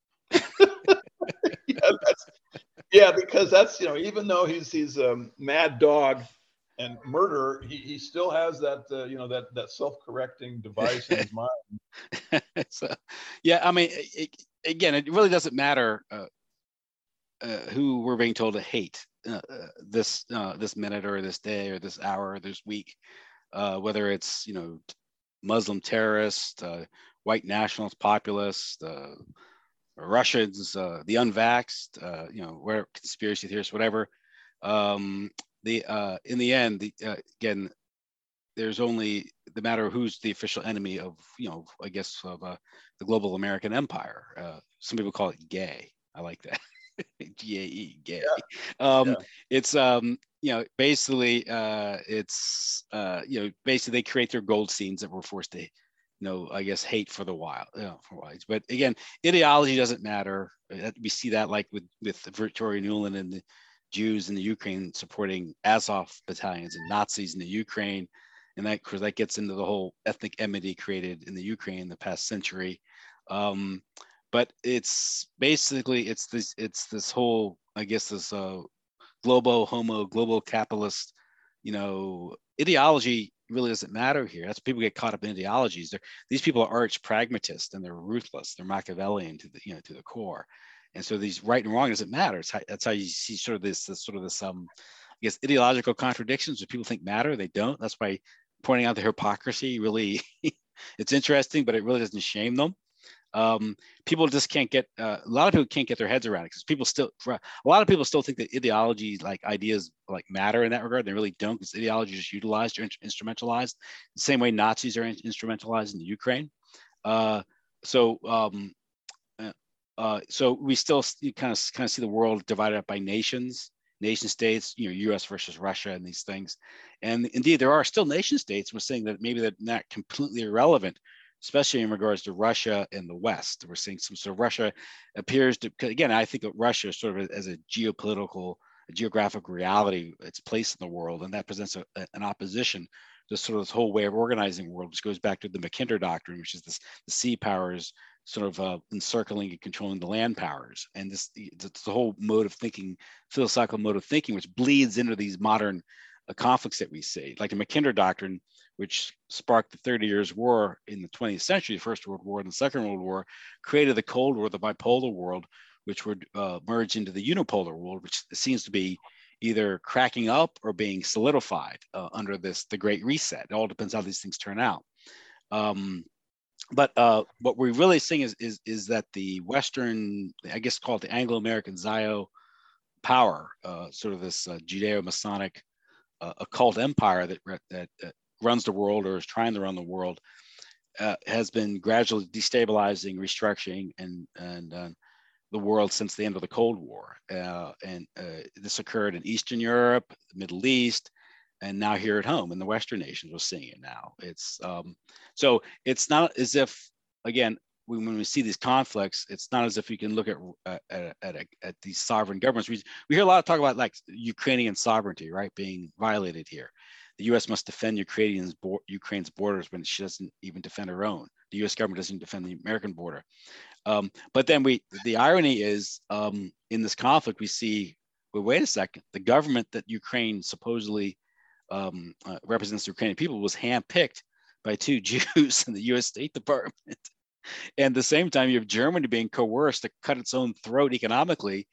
yeah, that's, yeah, because that's, you know, even though he's he's a mad dog and murderer, he, he still has that uh, you know that that self-correcting device in his mind. So, yeah, I mean, it, again, it really doesn't matter uh, uh, who we're being told to hate uh, uh, this uh, this minute or this day or this hour or this week, uh, whether it's, you know, Muslim terrorists, uh, white nationalists, populists, uh, Russians, uh, the unvaxxed, uh, you know, where conspiracy theorists, whatever. Um, the uh, in the end, the, uh, again, there's only the matter of who's the official enemy of, you know, I guess of uh, the global American empire. Uh, some people call it gay. I like that. G A E, gay. Yeah. Um, yeah. It's um, you know, basically, uh, it's uh, you know, basically they create their gold scenes that we're forced to, you know, I guess hate for the while, you know, for a while. But again, ideology doesn't matter. We see that like with with Victoria Nuland and the Jews in the Ukraine supporting Azov battalions and Nazis in the Ukraine, and that because that gets into the whole ethnic enmity created in the Ukraine in the past century. Um, but it's basically it's this it's this whole, I guess, this uh, global homo global capitalist, you know, ideology really doesn't matter here. That's people get caught up in ideologies. They're, these people are arch pragmatists and they're ruthless. They're Machiavellian to the, you know, to the core. And so these right and wrong doesn't matter. It's how, that's how you see sort of this, this sort of this, um, I guess, ideological contradictions that people think matter. They don't. That's why pointing out the hypocrisy really, it's interesting, but it really doesn't shame them. Um, people just can't get, uh, a lot of people can't get their heads around it because people still, a lot of people still think that ideology, like ideas like matter in that regard. They really don't, because ideology is utilized or in- instrumentalized the same way Nazis are in- instrumentalized in the Ukraine. Uh, so, um, uh, so we still kind of kind of see the world divided up by nations, nation states, you know, U S versus Russia and these things. And indeed, there are still nation states. We're saying that maybe they're not completely irrelevant, especially in regards to Russia and the West. We're seeing some sort of Russia appears to, again, I think of Russia sort of as a geopolitical, a geographic reality, its place in the world, and that presents a, an opposition to sort of this whole way of organizing the world, which goes back to the Mackinder Doctrine, which is this, the sea powers sort of uh, encircling and controlling the land powers. And this, it's the whole mode of thinking, philosophical mode of thinking, which bleeds into these modern uh, conflicts that we see. Like the Mackinder Doctrine, which sparked the thirty Years' War in the twentieth century, the First World War and the Second World War, created the Cold War, the bipolar world, which would uh, merge into the unipolar world, which seems to be either cracking up or being solidified uh, under this, the Great Reset. It all depends how these things turn out. Um, but uh, what we're really seeing is, is, is that the Western, I guess called the Anglo-American Zio power, uh, sort of this uh, Judeo-Masonic uh, occult empire that, that uh, runs the world or is trying to run the world, uh, has been gradually destabilizing, restructuring, and, and uh, the world since the end of the Cold War. Uh, and uh, this occurred in Eastern Europe, the Middle East, and now here at home in the Western nations, we're seeing it now. It's um, so it's not as if, again, when, when we see these conflicts, it's not as if we can look at uh, at, at, at these sovereign governments. We, we hear a lot of talk about like Ukrainian sovereignty, right, being violated here. The U S must defend Ukraine's, bo- Ukraine's borders when she doesn't even defend her own. The U S government doesn't defend the American border. Um, but then we, the irony is um, in this conflict, we see, well, wait a second, the government that Ukraine supposedly um, uh, represents the Ukrainian people was handpicked by two Jews in the U S State Department. And at the same time, you have Germany being coerced to cut its own throat economically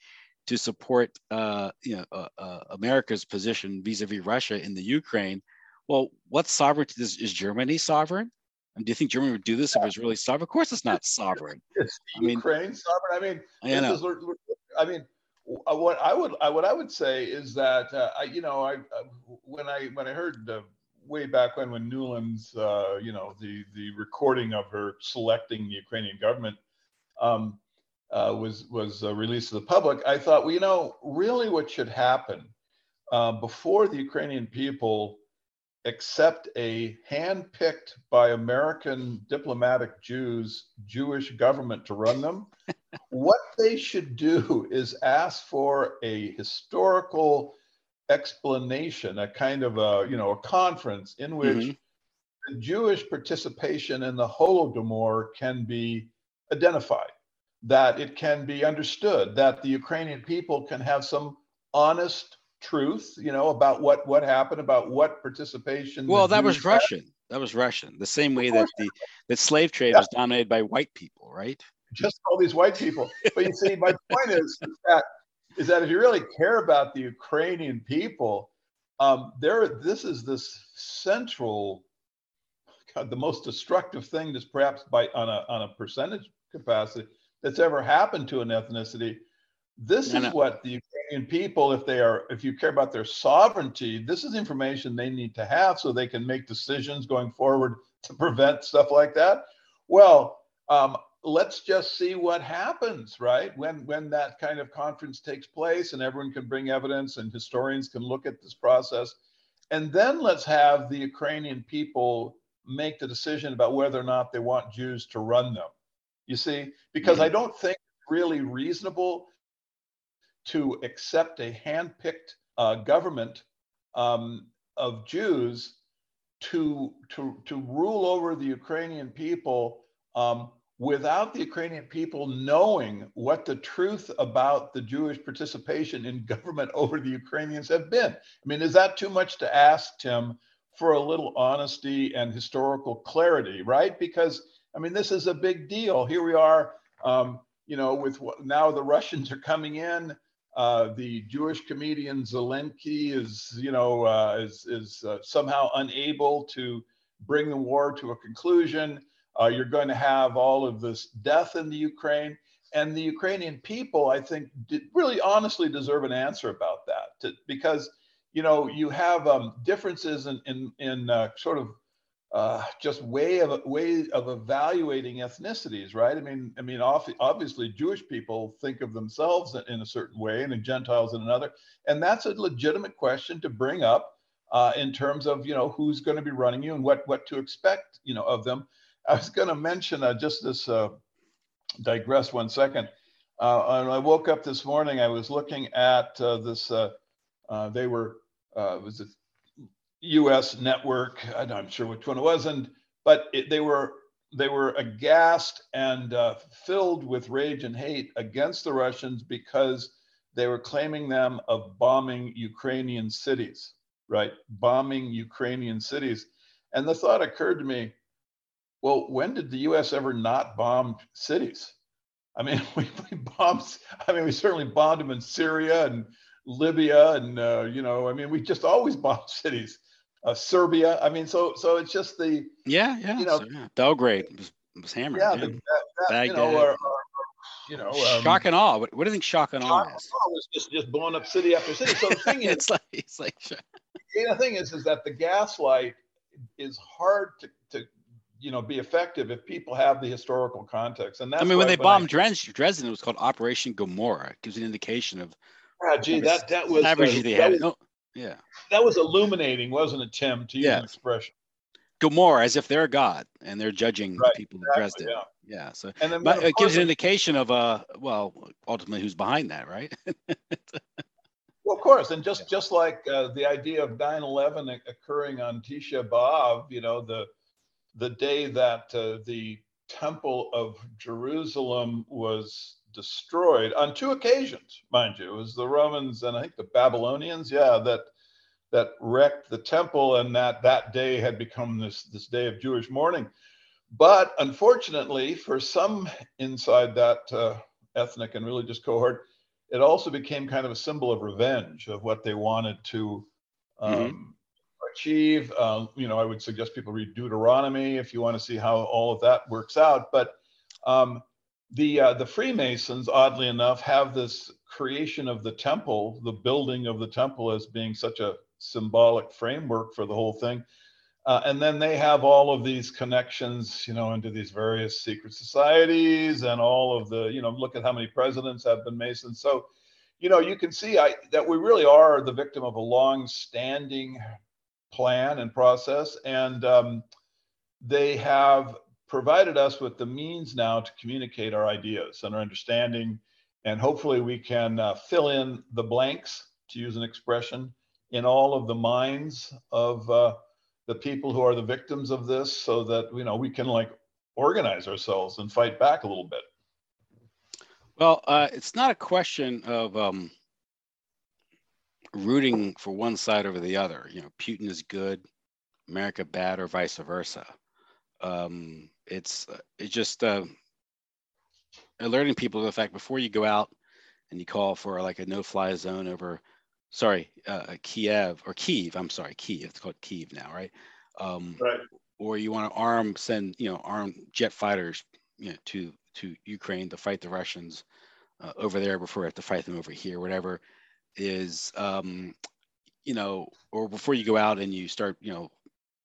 to support uh, you know uh, uh, America's position vis-a-vis Russia in the Ukraine. Well, what sovereignty is, is Germany sovereign? And do you think Germany would do this if it was really sovereign? Of course, it's not sovereign. It's I mean, Ukraine sovereign. I mean, I this know. is. I mean, what I would what I would say is that uh, I, you know, I when I when I heard uh, way back when when Nuland's uh, you know the the recording of her selecting the Ukrainian government um, uh, was was uh, released to the public, I thought, well, you know, really what should happen uh, before the Ukrainian people accept a hand-picked by American diplomatic Jews Jewish government to run them, what they should do is ask for a historical explanation, a kind of a, you know, a conference in which mm-hmm. the Jewish participation in the Holodomor can be identified, that it can be understood, that the Ukrainian people can have some honest truth, you know, about what what happened, about what participation. Well, that Jews was Russian. Had. That was Russian. The same way that the that slave trade yeah. was dominated by white people, right? Just all these white people. But you see, my point is that is that if you really care about the Ukrainian people, um, there this is this central, God, the most destructive thing that's perhaps by on a on a percentage capacity that's ever happened to an ethnicity. This is what the Ukrainian people, if they are, if you care about their sovereignty, this is information they need to have so they can make decisions going forward to prevent stuff like that. Well, um, let's just see what happens, right? When when that kind of conference takes place and everyone can bring evidence and historians can look at this process. And then let's have the Ukrainian people make the decision about whether or not they want Jews to run them. You see, because mm-hmm. I don't think it's really reasonable to accept a hand-picked uh, government um, of Jews to, to, to rule over the Ukrainian people um, without the Ukrainian people knowing what the truth about the Jewish participation in government over the Ukrainians have been. I mean, is that too much to ask, Tim, for a little honesty and historical clarity, right? Because, I mean, this is a big deal. Here we are, um, you know, with what, now the Russians are coming in. Uh, the Jewish comedian Zelensky is, you know, uh, is, is uh, somehow unable to bring the war to a conclusion. Uh, you're going to have all of this death in the Ukraine. And the Ukrainian people, I think, did really honestly deserve an answer about that. To, because, you know, you have um, differences in, in, in uh, sort of Uh, just way of way of evaluating ethnicities, right? I mean, I mean, obviously, Jewish people think of themselves in a certain way, and the Gentiles in another, and that's a legitimate question to bring up uh, in terms of, you know, who's going to be running you and what what to expect, you know, of them. I was going to mention uh, just this. Uh, digress one second. Uh, when I woke up this morning, I was looking at uh, this. Uh, uh, they were uh, was it. U S network, I'm sure which one it was, and but it, they were they were aghast and uh, filled with rage and hate against the Russians because they were claiming them of bombing Ukrainian cities, right? Bombing Ukrainian cities. And the thought occurred to me, well, when did the U S ever not bomb cities? I mean, we, we bombed, I mean, we certainly bombed them in Syria and Libya and, uh, you know, I mean, we just always bomb cities. Uh, Serbia. I mean, so so it's just the yeah, yeah. You know, so, yeah. Belgrade was, was hammered. Yeah, yeah. The, that, that, you know, or, or, you know, um, shock and awe. What, what do you think shock and awe is? Shock and awe was just just blowing up city after city. So the thing is, it's like it's like. You know, the thing is, is that the gaslight is hard to to you know be effective if people have the historical context. And that's I mean, when they when bombed I, Dresden, Dresden, it was called Operation Gomorrah. It gives an indication of. Ah, gee, that that was average uh, they that had. was, No, yeah. That was illuminating, wasn't it, Tim? To use yeah. an expression. Gomorrah, as if they're God and they're judging right, the people exactly, of Dresden. Yeah. yeah so and then, but then it gives an indication of uh well, ultimately who's behind that, right? Well, of course, and just yeah. just like uh, the idea of nine eleven occurring on Tisha B'Av, you know, the the day that uh, the Temple of Jerusalem was destroyed on two occasions, mind you. It was the Romans and I think the Babylonians, yeah, that that wrecked the temple, and that that day had become this this day of Jewish mourning. But unfortunately, for some inside that uh, ethnic and religious cohort, it also became kind of a symbol of revenge of what they wanted to um, mm-hmm. achieve. Uh, you know, I would suggest people read Deuteronomy if you want to see how all of that works out. But um, the uh, the Freemasons, oddly enough, have this creation of the temple, the building of the temple, as being such a symbolic framework for the whole thing. Uh, and then they have all of these connections, you know, into these various secret societies and all of the, you know, look at how many presidents have been Masons. So, you know, you can see I, that we really are the victim of a long-standing plan and process. And um, they have provided us with the means now to communicate our ideas and our understanding. And hopefully we can uh, fill in the blanks, to use an expression, in all of the minds of uh, the people who are the victims of this, so that, you know, we can like organize ourselves and fight back a little bit. Well, uh, it's not a question of um, rooting for one side over the other. You know, Putin is good, America bad, or vice versa. Um, it's it's just uh, alerting people to the fact before you go out and you call for like a no-fly zone over. Sorry, uh, Kiev or Kyiv. I'm sorry, Kyiv. It's called Kyiv now, right? Um, right. Or you want to arm, send, you know, arm jet fighters, you know, to to Ukraine to fight the Russians uh, over there before we have to fight them over here. Whatever is, um, you know, or before you go out and you start, you know,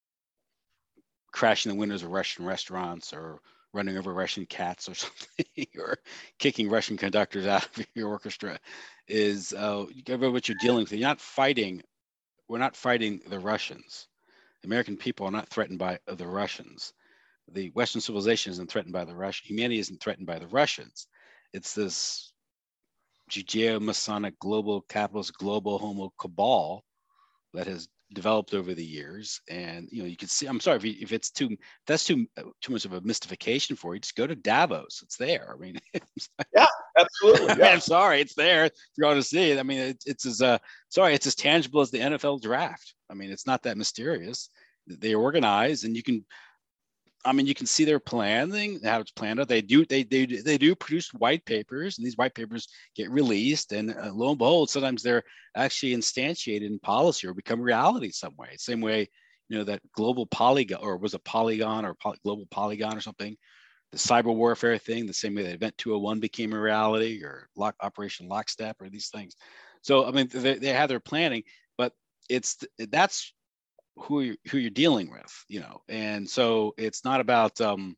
crashing the windows of Russian restaurants or running over Russian cats or something, or kicking Russian conductors out of your orchestra, is uh, you gotta know what you're dealing with. You're not fighting. We're not fighting the Russians. The American people are not threatened by the Russians. The Western civilization isn't threatened by the Russians. Humanity isn't threatened by the Russians. It's this Judeo-Masonic global capitalist global homo cabal that has developed over the years. And you know, you can see, I'm sorry if, you, if it's too that's too too much of a mystification for you, just go to Davos. It's there. I mean, yeah, absolutely. Yeah. I'm sorry, it's there if you want to see it. I mean, it, it's as uh sorry, it's as tangible as the N F L draft. I mean, it's not that mysterious. They organize, and you can, I mean, you can see their planning, how it's planned out. They do, they they they do produce white papers, and these white papers get released, and uh, lo and behold, sometimes they're actually instantiated in policy or become reality some way. Same way, you know, that global polygon, or was a polygon or poly, global polygon or something, the cyber warfare thing, the same way that Event two oh one became a reality, or lock, Operation Lockstep, or these things. So, I mean, they, they have their planning, but it's that's who you're, who you're dealing with, you know. And so it's not about, um,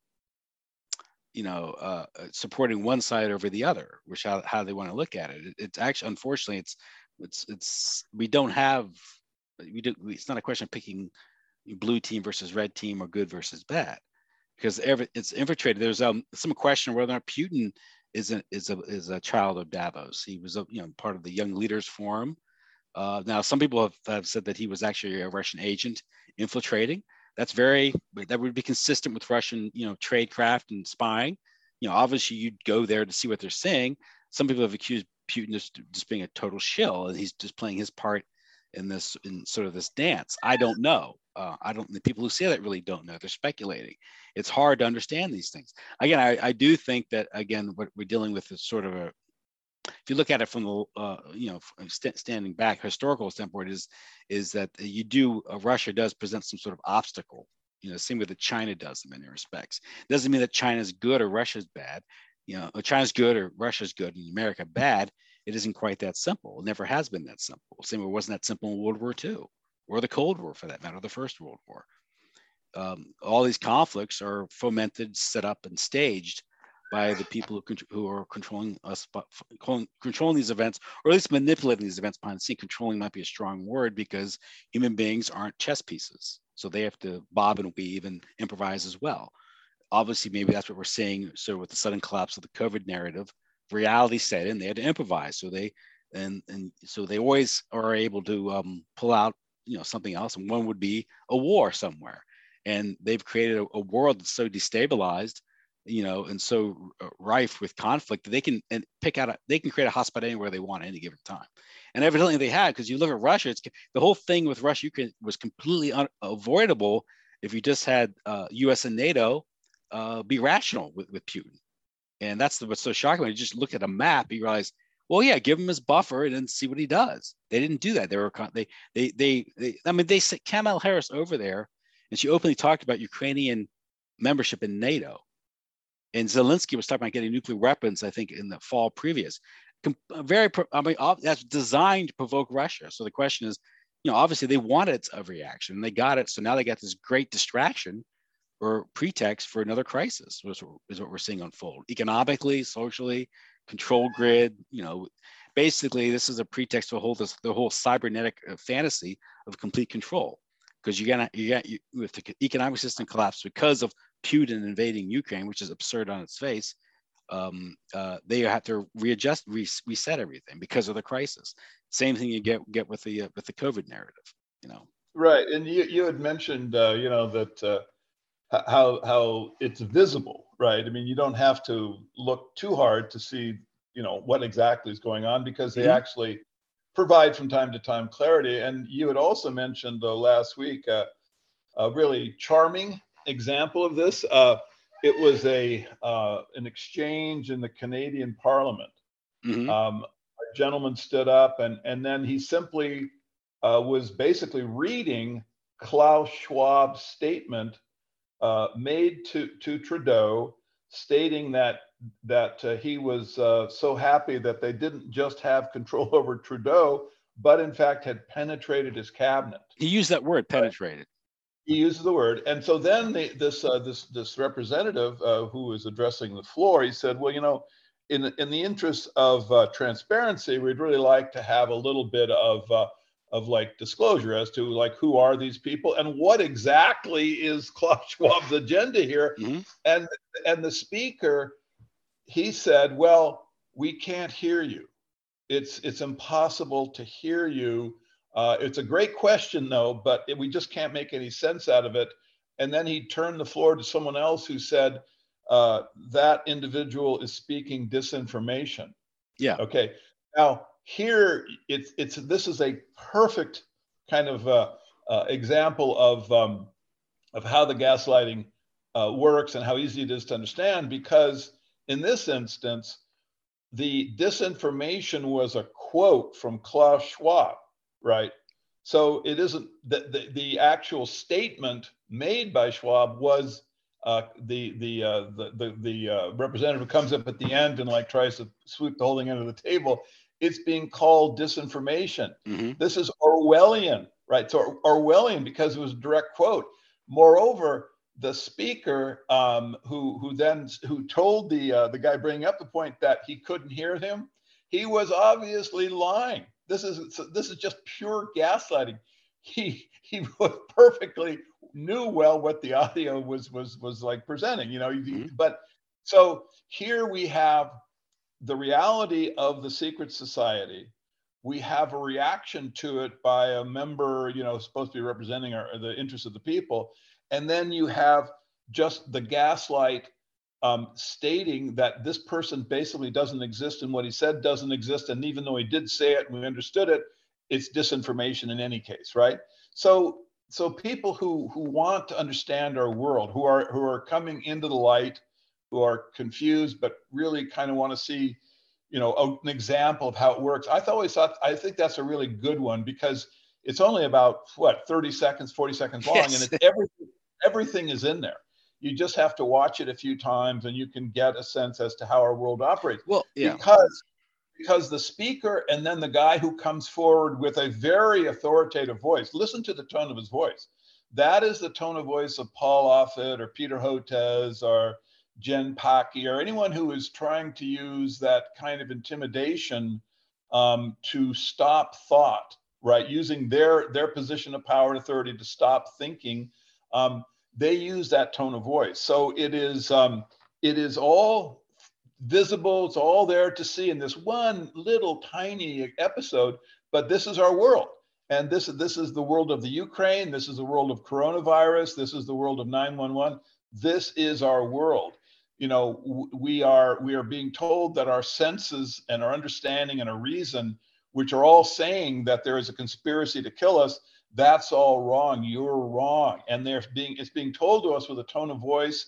you know, uh, supporting one side over the other, which how, how they want to look at it. it. It's actually, unfortunately, it's, it's, it's, we don't have, we do, it's not a question of picking blue team versus red team or good versus bad, because every, it's infiltrated. There's um, some question whether or not Putin is a, is a, is a child of Davos. He was, a, you know, part of the Young Leaders Forum. Uh, now, some people have, have said that he was actually a Russian agent infiltrating. That's very, that would be consistent with Russian, you know, tradecraft and spying. You know, obviously you'd go there to see what they're saying. Some people have accused Putin of just being a total shill, and he's just playing his part in this, in sort of this dance. I don't know. Uh, I don't, the people who say that really don't know. They're speculating. It's hard to understand these things. Again, I, I do think that, again, what we're dealing with is sort of a, if you look at it from the, uh, you know, st- standing back, historical standpoint, is is that you do, uh, Russia does present some sort of obstacle, you know, same way that China does in many respects. Doesn't mean that China's good or Russia's bad. You know, China's good or Russia's good and America bad. It isn't quite that simple. It never has been that simple. Same way it wasn't that simple in World War Two, or the Cold War for that matter, the First World War. Um, all these conflicts are fomented, set up, and staged by the people who, who are controlling us, controlling these events, or at least manipulating these events behind the scene. Controlling might be a strong word, because human beings aren't chess pieces. So they have to bob and weave and improvise as well. Obviously, maybe that's what we're seeing. So with the sudden collapse of the COVID narrative, reality set in, they had to improvise. So they, and, and so they always are able to um, pull out, you know, something else. And one would be a war somewhere. And they've created a, a world that's so destabilized, you know, and so rife with conflict that they can and pick out, a, they can create a hotspot anywhere they want at any given time. And evidently they had, because you look at Russia, it's the whole thing with Russia, Ukraine was completely unavoidable if you just had uh, U S and NATO uh, be rational with, with Putin. And that's the, what's so shocking. When you just look at a map, you realize, well, yeah, give him his buffer and then see what he does. They didn't do that. They were they they they, they I mean, they sent Kamala Harris over there, and she openly talked about Ukrainian membership in NATO. And Zelensky was talking about getting nuclear weapons, I think, in the fall previous. Very, I mean, that's designed to provoke Russia. So the question is, you know, obviously they wanted a reaction, and they got it. So now they got this great distraction or pretext for another crisis, is what we're seeing unfold economically, socially, control grid. You know, basically this is a pretext to hold this the whole cybernetic fantasy of complete control, because you're gonna you got you, if the economic system collapse because of Putin invading Ukraine, which is absurd on its face. Um, uh, they have to readjust, re- reset everything because of the crisis. Same thing you get get with the uh, with the COVID narrative, you know. Right, and you you had mentioned, uh, you know, that uh, how how it's visible, right? I mean, you don't have to look too hard to see, you know, what exactly is going on, because they mm-hmm. actually provide from time to time clarity. And you had also mentioned uh, last week uh, a really charming example of this. Uh, It was a uh, an exchange in the Canadian Parliament. Mm-hmm. Um, a gentleman stood up, and and then he simply uh, was basically reading Klaus Schwab's statement uh, made to to Trudeau, stating that that uh, he was uh, so happy that they didn't just have control over Trudeau, but in fact had penetrated his cabinet. He used that word, penetrated. Right? He uses the word, and so then the, this uh, this this representative uh, who was addressing the floor, he said, "Well, you know, in in the interest of uh, transparency, we'd really like to have a little bit of uh, of like disclosure as to like who are these people and what exactly is Klaus Schwab's agenda here." Mm-hmm. And and the speaker, he said, "Well, we can't hear you. It's it's impossible to hear you. Uh, it's a great question, though, but it, we just can't make any sense out of it." And then he turned the floor to someone else who said, uh, that individual is speaking disinformation. Yeah. Okay. Now here, it's it's this is a perfect kind of uh, uh, example of um, of how the gaslighting uh, works and how easy it is to understand, because in this instance, the disinformation was a quote from Klaus Schwab. Right. So it isn't the, the, the actual statement made by Schwab was uh, the the, uh, the the the uh, representative who comes up at the end and like tries to sweep the whole thing under the table. It's being called disinformation. Mm-hmm. This is Orwellian, right? So Orwellian because it was a direct quote. Moreover, the speaker um, who who then who told the uh, the guy bringing up the point that he couldn't hear him, he was obviously lying. This is this is just pure gaslighting. He he was perfectly knew well what the audio was was was like presenting, you know. Mm-hmm. But so here we have the reality of the secret society. We have a reaction to it by a member, you know, supposed to be representing our, the interests of the people, and then you have just the gaslight. Um, stating that this person basically doesn't exist, and what he said doesn't exist, and even though he did say it and we understood it, it's disinformation in any case, right? So, so people who who want to understand our world, who are who are coming into the light, who are confused but really kind of want to see, you know, a, an example of how it works. I always thought I think that's a really good one, because it's only about what thirty seconds, forty seconds long, yes. And it's everything everything is in there. You just have to watch it a few times and you can get a sense as to how our world operates. Well, yeah. Because, because the speaker and then the guy who comes forward with a very authoritative voice, listen to the tone of his voice. That is the tone of voice of Paul Offit or Peter Hotez or Jen Psaki or anyone who is trying to use that kind of intimidation um, to stop thought, right? Using their, their position of power and authority to stop thinking. Um, They use that tone of voice. So it is um, it is all visible. It's all there to see in this one little tiny episode. But this is our world. And this, this is the world of the Ukraine. This is the world of coronavirus. This is the world of nine one one. This is our world. You know, we are we are being told that our senses and our understanding and our reason, which are all saying that there is a conspiracy to kill us, that's all wrong. You're wrong. And they're being it's being told to us with a tone of voice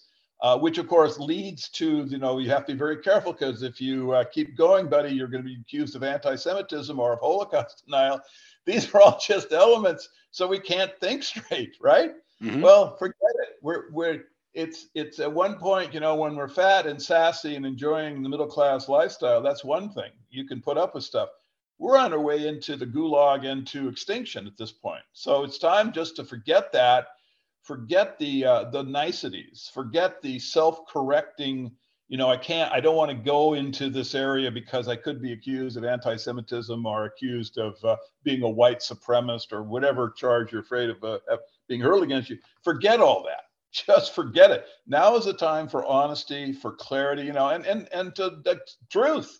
uh, which of course leads to, you know, you have to be very careful, because if you uh, keep going, buddy, you're going to be accused of anti-Semitism or of Holocaust denial. These are all just elements, so we can't think straight, right? Mm-hmm. Well, forget it. We're we're it's it's at one point, you know, when we're fat and sassy and enjoying the middle class lifestyle, that's one thing. You can put up with stuff. We're on our way into the gulag, into extinction at this point. So it's time just to forget that, forget the uh, the niceties, forget the self-correcting. You know, I can't, I don't want to go into this area because I could be accused of anti-Semitism or accused of uh, being a white supremacist or whatever charge you're afraid of, uh, of being hurled against you. Forget all that. Just forget it. Now is the time for honesty, for clarity, you know, and and and to the truth.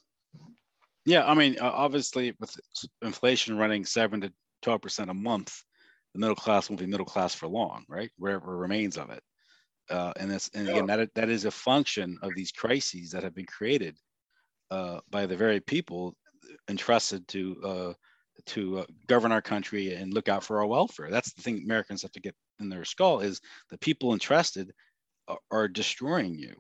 Yeah, I mean, uh, obviously, with inflation running seven to twelve percent a month, the middle class won't be middle class for long, right? Wherever remains of it. Uh, and that's, and again, that that is a function of these crises that have been created uh, by the very people entrusted to uh, to uh, govern our country and look out for our welfare. That's the thing Americans have to get in their skull, is the people entrusted are, are destroying you.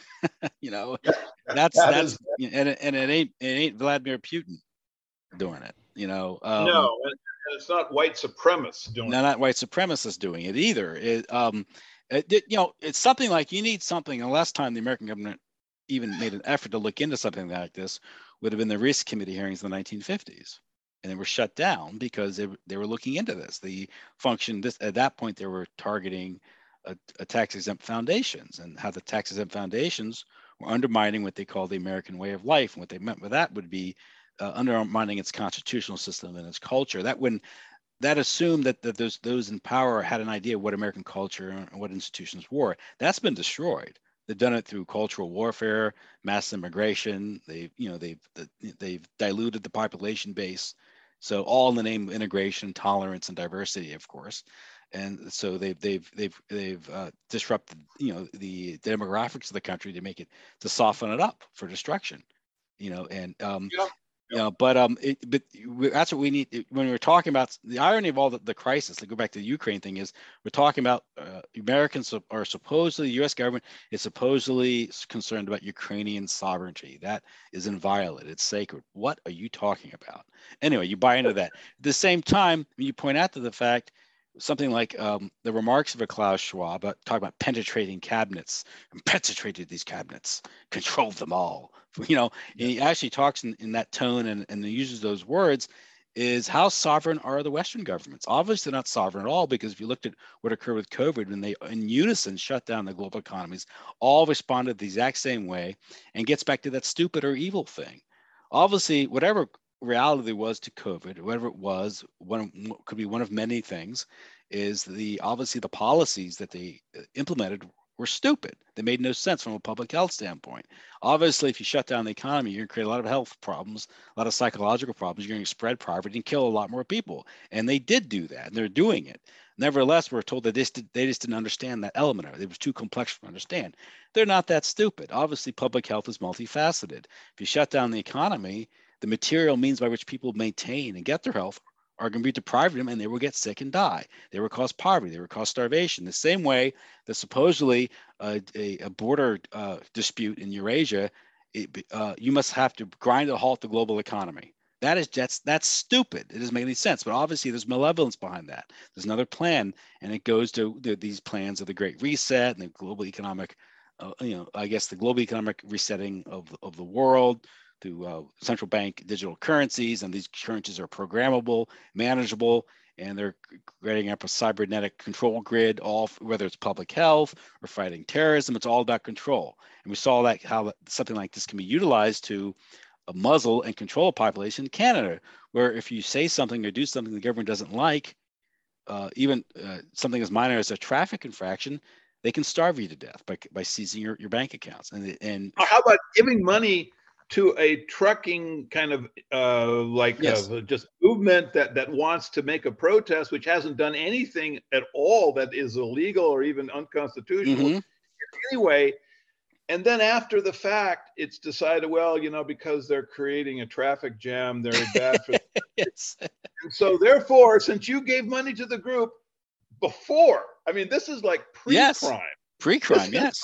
You know, yeah, that's that that's is, and it, and it ain't it ain't Vladimir Putin doing it. You know, um, no, and it's not white supremacists doing no, it. Not white supremacists doing it either. It, um, it, it, you know, it's something like you need something. And the last time the American government even made an effort to look into something like this would have been the Reece Committee hearings in the nineteen fifties, and they were shut down because they they were looking into this. The function this at that point they were targeting a, a tax exempt foundations, and how the tax exempt foundations were undermining what they call the American way of life. And what they meant by that would be uh, undermining its constitutional system and its culture. That when that assumed that, that those those in power had an idea of what American culture and what institutions were. That's been destroyed. They've done it through cultural warfare, mass immigration. They've you know they've they've diluted the population base. So all in the name of integration, tolerance, and diversity, of course. And so they've they've they've they've uh, disrupted you know the demographics of the country to make it to soften it up for destruction, you know. And um, yeah. You know, but um, it, but that's what we need when we're talking about the irony of all the, the crisis. To go back to the Ukraine thing, is we're talking about uh, Americans are supposedly, the U S government is supposedly concerned about Ukrainian sovereignty. That is inviolate. It's sacred. What are you talking about? Anyway, you buy into that. At the same time, you point out to the fact something like um, the remarks of a Klaus Schwab about talking about penetrating cabinets and penetrated these cabinets, controlled them all. You know, and he actually talks in, in that tone and, and uses those words. Is how sovereign are the Western governments? Obviously not sovereign at all, because if you looked at what occurred with COVID, when they in unison shut down the global economies, all responded the exact same way, and gets back to that stupid or evil thing. Obviously, whatever reality was to COVID, whatever it was, one could be one of many things, is the obviously the policies that they implemented were stupid. They made no sense from a public health standpoint. Obviously, if you shut down the economy, you're going to create a lot of health problems, a lot of psychological problems. You're going to spread poverty and kill a lot more people. And they did do that, and they're doing it. Nevertheless, we're told that they just, they just didn't understand that element of it. It was too complex to understand. They're not that stupid. Obviously, public health is multifaceted. If you shut down the economy, the material means by which people maintain and get their health are going to be deprived of them, and they will get sick and die. They will cause poverty. They will cause starvation. The same way that supposedly uh, a, a border uh, dispute in Eurasia, it, uh, you must have to grind to a halt the global economy. That is that's that's stupid. It doesn't make any sense. But obviously, there's malevolence behind that. There's another plan, and it goes to the, these plans of the Great Reset and the global economic, uh, you know, I guess the global economic resetting of of the world, to uh, central bank digital currencies, and these currencies are programmable, manageable, and they're creating up a cybernetic control grid, all whether it's public health or fighting terrorism. It's all about control. And we saw that how something like this can be utilized to uh, muzzle and control a population in Canada, where if you say something or do something the government doesn't like, uh, even uh, something as minor as a traffic infraction, they can starve you to death by, by seizing your, your bank accounts. And, and how about giving money to a trucking kind of uh, like yes. uh, just movement that, that wants to make a protest, which hasn't done anything at all that is illegal or even unconstitutional mm-hmm. anyway. And then after the fact, it's decided, well, you know, because they're creating a traffic jam, they're bad for yes. And so therefore, since you gave money to the group before, I mean, this is like pre-crime. Yes. Pre-crime, yes. Like,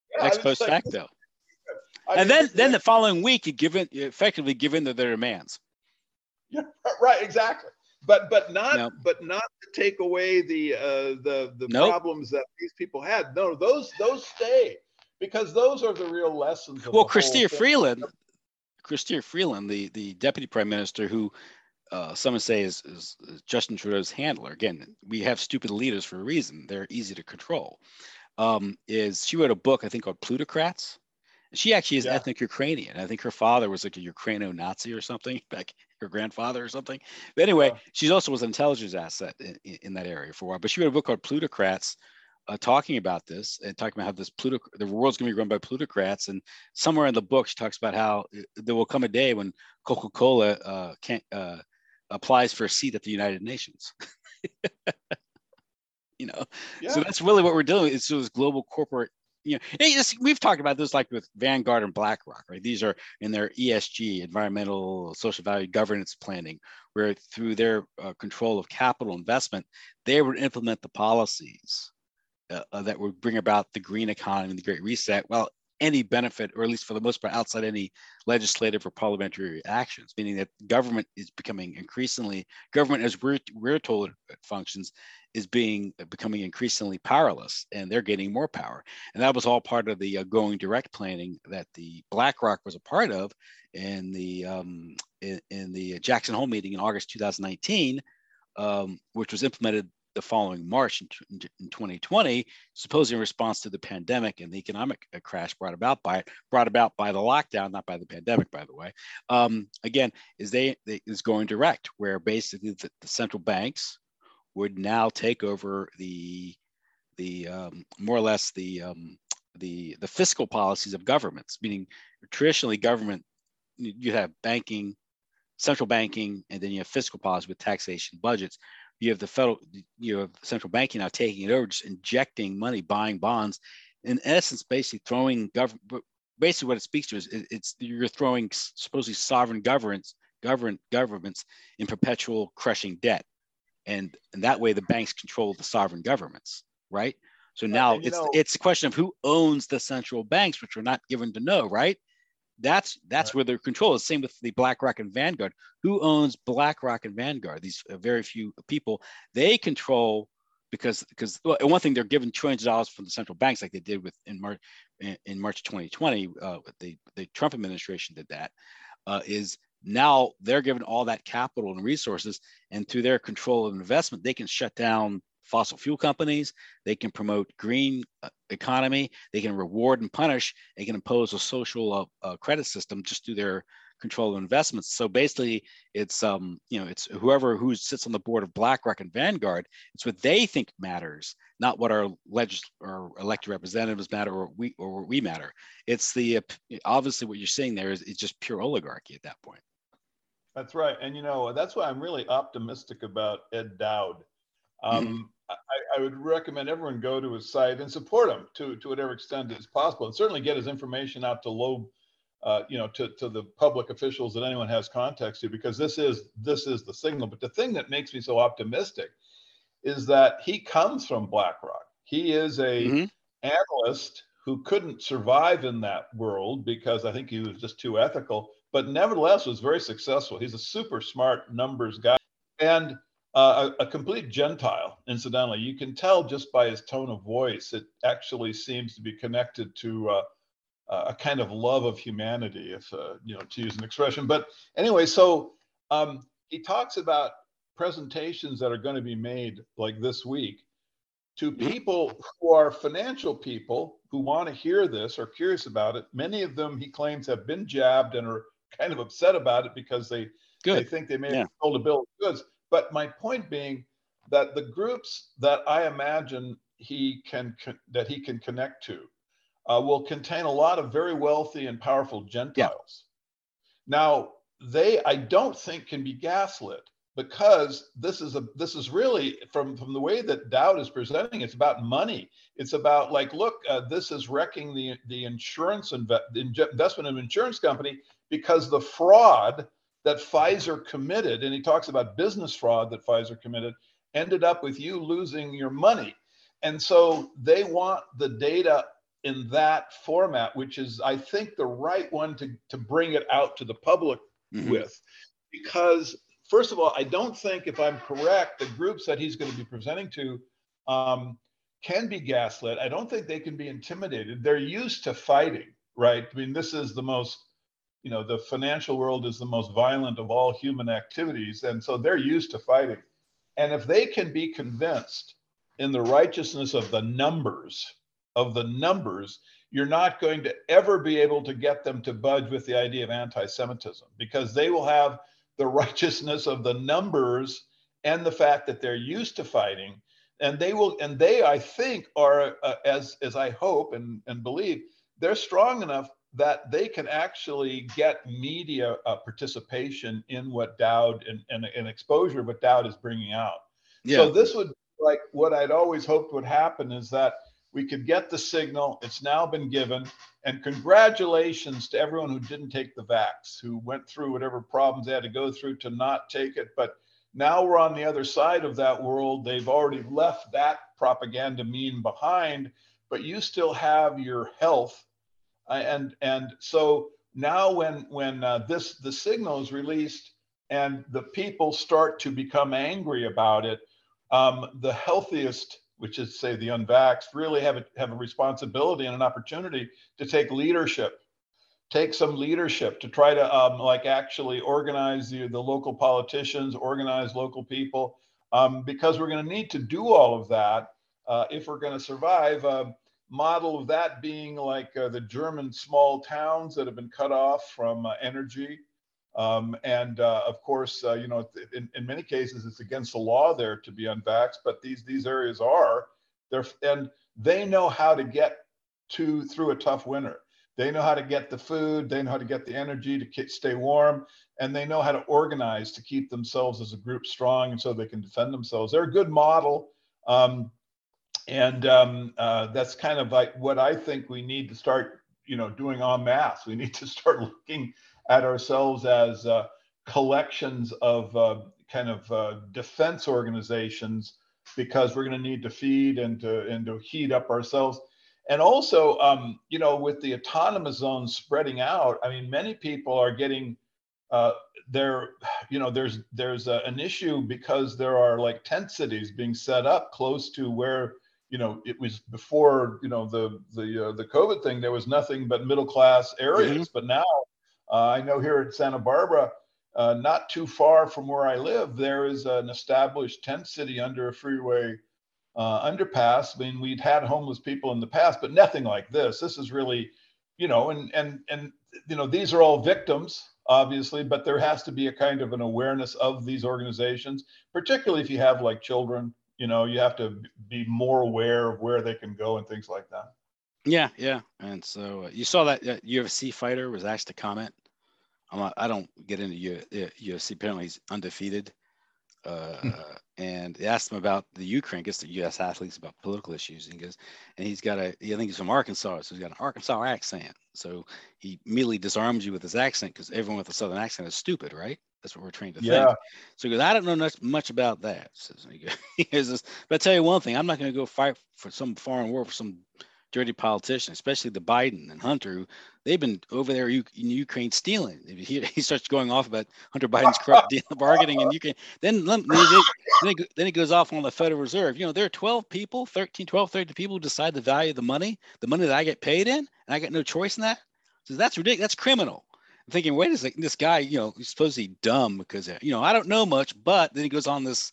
Yeah, ex I was post like, facto. I And mean, then, this- then the following week, you given effectively given to their demands. Yeah, right, exactly. But but not Nope. but not to take away the uh, the the Nope. problems that these people had. No, those those stay, because those are the real lessons of Well, the whole Chrystia thing. Freeland, Chrystia Freeland, the the deputy prime minister, who uh, some would say is, is, is Justin Trudeau's handler. Again, we have stupid leaders for a reason. They're easy to control. Um, is she wrote a book I think called Plutocrats. She actually is Yeah. ethnic Ukrainian. I think her father was like a Ukraino-Nazi or something, back her grandfather or something. But anyway, Yeah. she also was an intelligence asset in, in, in that area for a while. But she wrote a book called Plutocrats, uh, talking about this and talking about how this Pluto, the world's going to be run by plutocrats. And somewhere in the book, she talks about how there will come a day when Coca-Cola uh, can't uh, applies for a seat at the United Nations. You know, Yeah. so that's really what we're doing. It's those global corporate. You know, it's, we've talked about this like with Vanguard and BlackRock, right? These are in their E S G, environmental, social value governance planning, where through their uh, control of capital investment, they would implement the policies uh, uh, that would bring about the green economy and the Great Reset. Well, any benefit, or at least for the most part, outside any legislative or parliamentary actions, meaning that government is becoming increasingly, government as we're, we're told it functions, is being becoming increasingly powerless, and they're getting more power. And that was all part of the uh, going direct planning that the BlackRock was a part of in the um, in, in the Jackson Hole meeting in August two thousand nineteen, um, which was implemented the following March in, in twenty twenty, supposedly in response to the pandemic and the economic crash brought about by it, brought about by the lockdown, not by the pandemic, by the way. Um, again, is they, they is going direct, where basically the, the central banks would now take over the the um, more or less the um, the the fiscal policies of governments. Meaning, traditionally, government you have banking, central banking, and then you have fiscal policy with taxation, budgets. You have the federal, you have central banking now taking it over, just injecting money, buying bonds, in essence, basically throwing government. Basically, what it speaks to is it, it's you're throwing supposedly sovereign governments, government governments in perpetual crushing debt. And, and that way the banks control the sovereign governments, right? So now and, it's know, it's a question of who owns the central banks, which we're not given to know, right? That's that's right. Where their control is. Same with the BlackRock and Vanguard. Who owns BlackRock and Vanguard? These uh, very few people. They control because because well, one thing, they're given trillions of dollars from the central banks, like they did with in March in, in March twenty twenty. Uh, the the Trump administration did that. Uh, is now they're given all that capital and resources, and through their control of investment, they can shut down fossil fuel companies. They can promote green uh, economy. They can reward and punish. They can impose a social uh, uh, credit system just through their control of investments. So basically, it's um you know it's whoever who sits on the board of BlackRock and Vanguard. It's what they think matters, not what our legis or elected representatives matter or we or we matter. It's the uh, obviously what you're seeing there is it's just pure oligarchy at that point. That's right, and you know that's why I'm really optimistic about Ed Dowd. Um, mm-hmm. I, I would recommend everyone go to his site and support him to to whatever extent is possible, and certainly get his information out to low. Uh, you know, to, to the public officials that anyone has contacts to, because this is this is the signal. But the thing that makes me so optimistic is that he comes from BlackRock. He is a mm-hmm. analyst who couldn't survive in that world because I think he was just too ethical, but nevertheless was very successful. He's a super smart numbers guy and uh, a, a complete Gentile, incidentally. You can tell just by his tone of voice, it actually seems to be connected to uh, a kind of love of humanity, if, uh, you know, to use an expression. But anyway, so um, he talks about presentations that are going to be made like this week to people who are financial people who want to hear this or curious about it. Many of them, he claims, have been jabbed and are kind of upset about it because they, they think they may yeah. have sold a bill of goods. But my point being that the groups that I imagine he can, that he can connect to, Uh, will contain a lot of very wealthy and powerful Gentiles. Yeah. Now, they, I don't think, can be gaslit because this is a this is really from from the way that Dowd is presenting. It's about money. It's about like, look, uh, this is wrecking the the insurance inve- the investment of an insurance company because the fraud that Pfizer committed, and he talks about business fraud that Pfizer committed, ended up with you losing your money, and so they want the data in that format, which is, I think, the right one to, to bring it out to the public mm-hmm. with. Because, first of all, I don't think, if I'm correct, the groups that he's going to be presenting to um, can be gaslit. I don't think they can be intimidated. They're used to fighting, right? I mean, this is the most, you know, the financial world is the most violent of all human activities. And so they're used to fighting. And if they can be convinced in the righteousness of the numbers, of the numbers, you're not going to ever be able to get them to budge with the idea of anti-Semitism, because they will have the righteousness of the numbers and the fact that they're used to fighting. And they will, and they, I think, are, uh, as, as I hope and, and believe, they're strong enough that they can actually get media uh, participation in what Dowd and, and, and exposure what Dowd is bringing out. Yeah. So this would, like, what I'd always hoped would happen is that we could get the signal. It's now been given. And congratulations to everyone who didn't take the vax, who went through whatever problems they had to go through to not take it. But now we're on the other side of that world. They've already left that propaganda mean behind, but you still have your health. And, and so now when, when uh, this, the signal is released and the people start to become angry about it, um, the healthiest, which is, say, the unvaxxed, really have a, have a responsibility and an opportunity to take leadership, take some leadership to try to um, like actually organize the, the local politicians, organize local people, um, because we're going to need to do all of that uh, if we're going to survive. Uh, model of that being like uh, the German small towns that have been cut off from uh, energy. Um, and uh, of course, uh, you know, in, in many cases, it's against the law there to be unvaxxed, but these these areas are there, and they know how to get to through a tough winter. They know how to get the food, they know how to get the energy to keep, stay warm, and they know how to organize to keep themselves as a group strong, and so they can defend themselves. They're a good model, um, and um, uh, that's kind of like what I think we need to start, you know, doing en masse. We need to start looking at ourselves as uh, collections of uh, kind of uh, defense organizations, because we're going to need to feed and to, and to heat up ourselves. And also, um, you know, with the autonomous zones spreading out, I mean, many people are getting, uh, there, you know, there's there's a, an issue because there are like tent cities being set up close to where, you know, it was before, you know, the the uh, the COVID thing, there was nothing but middle class areas, mm-hmm. but now, Uh, I know here at Santa Barbara, uh, not too far from where I live, there is an established tent city under a freeway uh, underpass. I mean, we'd had homeless people in the past, but nothing like this. This is really, you know, and and and you know, these are all victims, obviously, but there has to be a kind of an awareness of these organizations, particularly if you have like children. You know, you have to be more aware of where they can go and things like that. Yeah, yeah, and so uh, you saw that uh, U F C fighter was asked to comment. I'm not, I don't get into U, U F C. Apparently, he's undefeated, uh, hmm. and they asked him about the Ukraine, gets the U S athletes about political issues, and he goes, and he's got a, I think he's from Arkansas, so he's got an Arkansas accent. So he immediately disarms you with his accent, because everyone with a Southern accent is stupid, right? That's what we're trained to yeah. think. So he goes, I don't know much, much about that. So he goes, he goes, but I tell you one thing, I'm not going to go fight for some foreign war for some dirty politician, especially the Biden and Hunter, who they've been over there in Ukraine stealing. He, he starts going off about Hunter Biden's corrupt deal, bargaining in Ukraine. Then, then, then, it, then it goes off on the Federal Reserve. You know, there are twelve people, thirteen, twelve, thirteen people who decide the value of the money, the money that I get paid in, and I got no choice in that. So that's ridiculous. That's criminal. I'm thinking, wait a second, this guy, you know, he's supposedly dumb because, you know, I don't know much, but then he goes on this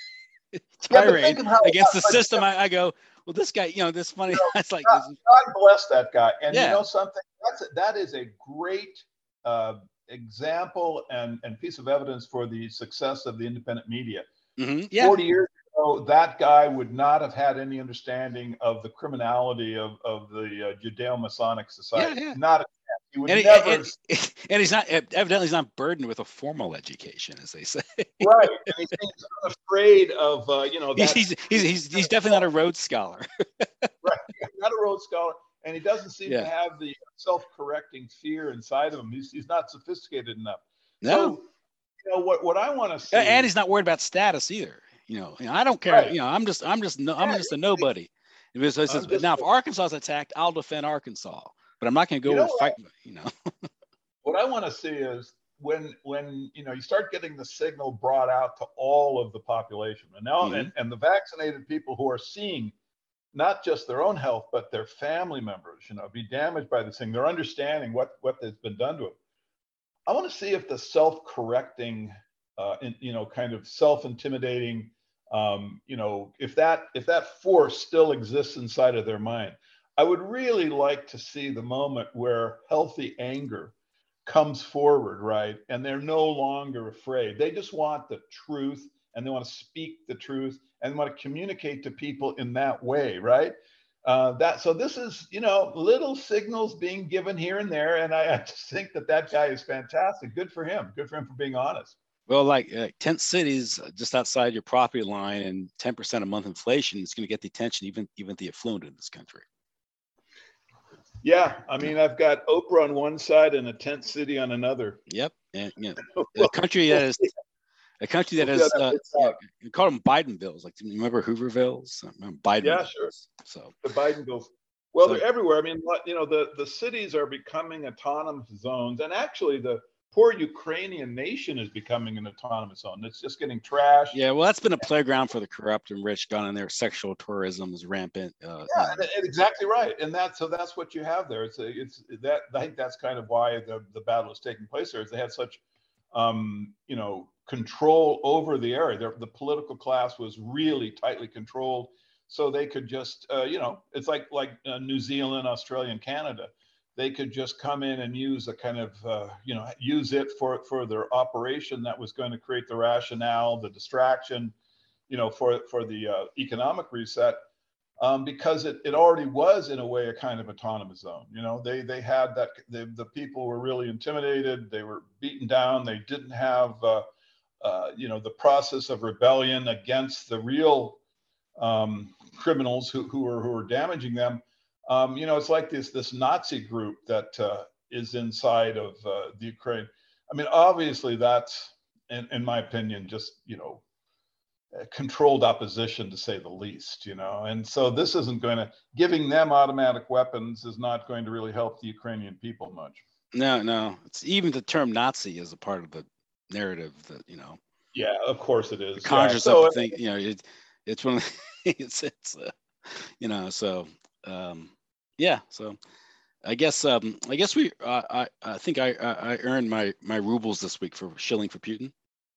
tirade yeah, how, against the system. I, I go, well, this guy, you know, this funny. You know, it's like God, God bless that guy. And yeah. you know something? That's a, that is a great uh, example and, and piece of evidence for the success of the independent media. Mm-hmm. Yeah. Forty years ago, that guy would not have had any understanding of the criminality of of the uh, Judeo-Masonic society. Yeah, yeah. Not a chance. He would and, never. And, and, and he's not evidently he's not burdened with a formal education, as they say. Right. And he's afraid of uh, you know. That, he's, he's he's he's definitely not a Rhodes Scholar. Right. Not a Rhodes Scholar, and he doesn't seem yeah. to have the self-correcting fear inside of him. He's he's not sophisticated enough. No. So, you know what? What I want to see. And he's not worried about status either. You know, you know I don't care. Right. You know, I'm just I'm just no, I'm yeah, just a nobody. If it's, it's, I'm just- now, if Arkansas is attacked, I'll defend Arkansas, but I'm not going to go You know and fight. what? You know, What I want to see is when when you know you start getting the signal brought out to all of the population, and now Mhm. and, and the vaccinated people who are seeing not just their own health but their family members, you know, be damaged by this thing. They're understanding what what has been done to them. I want to see if the self-correcting, uh, in, you know, kind of self-intimidating, um, you know, if that if that force still exists inside of their mind. I would really like to see the moment where healthy anger comes forward, right? And they're no longer afraid. They just want the truth, and they want to speak the truth, and want to communicate to people in that way, right? Uh, that so this is, you know, little signals being given here and there, and I, I just think that that guy is fantastic. Good for him. Good for him for being honest. well, like uh, tent cities just outside your property line, and ten percent a month inflation is going to get the attention even even the affluent in this country. Yeah, I mean, I've got Oprah on one side and a tent city on another. Yep, and you know, a country that is a country that We'll is see how uh, that you, know, plays you call them Bidenvilles. Like, do you remember Hoovervilles? I remember Biden. Yeah, sure. So The Biden bills. Well, So- they're everywhere. I mean, what- you know, the, the cities are becoming autonomous zones, and actually the poor Ukrainian nation is becoming an autonomous zone. It's just getting trashed. yeah, well, that's been a playground for the corrupt and rich. Gone in there, sexual tourism is rampant. Uh, Yeah, you know. and- and exactly right. And that's so that's what you have there. It's a, it's that I think that's kind of why the, the battle is taking place there. Is they had such um, you know, control over the area. The, the political class was really tightly controlled, so they could just uh, you know, it's like like uh, New Zealand, Australia, and Canada. They could just come in and use a kind of uh, you know, use it for for their operation that was going to create the rationale, the distraction, you know, for for the uh, economic reset. Um, because it, it already was in a way a kind of autonomous zone. You know, they they had that they, the people were really intimidated, they were beaten down, they didn't have uh, uh, you know, the process of rebellion against the real um, criminals who who are who are damaging them. Um, you know, it's like this this Nazi group that uh, is inside of uh, the Ukraine. I mean, obviously that's, in, in my opinion, just, you know, controlled opposition, to say the least, you know. And so this isn't going to, giving them automatic weapons is not going to really help the Ukrainian people much. No, no, it's even the term Nazi is a part of the narrative that, you know, Yeah, of course it is. it conjures yeah. so, up a thing. You know, it, it's one of the, it's it's uh, you know, so um, yeah, so. I guess um, I guess we uh, I I think I, I I earned my my rubles this week for shilling for Putin.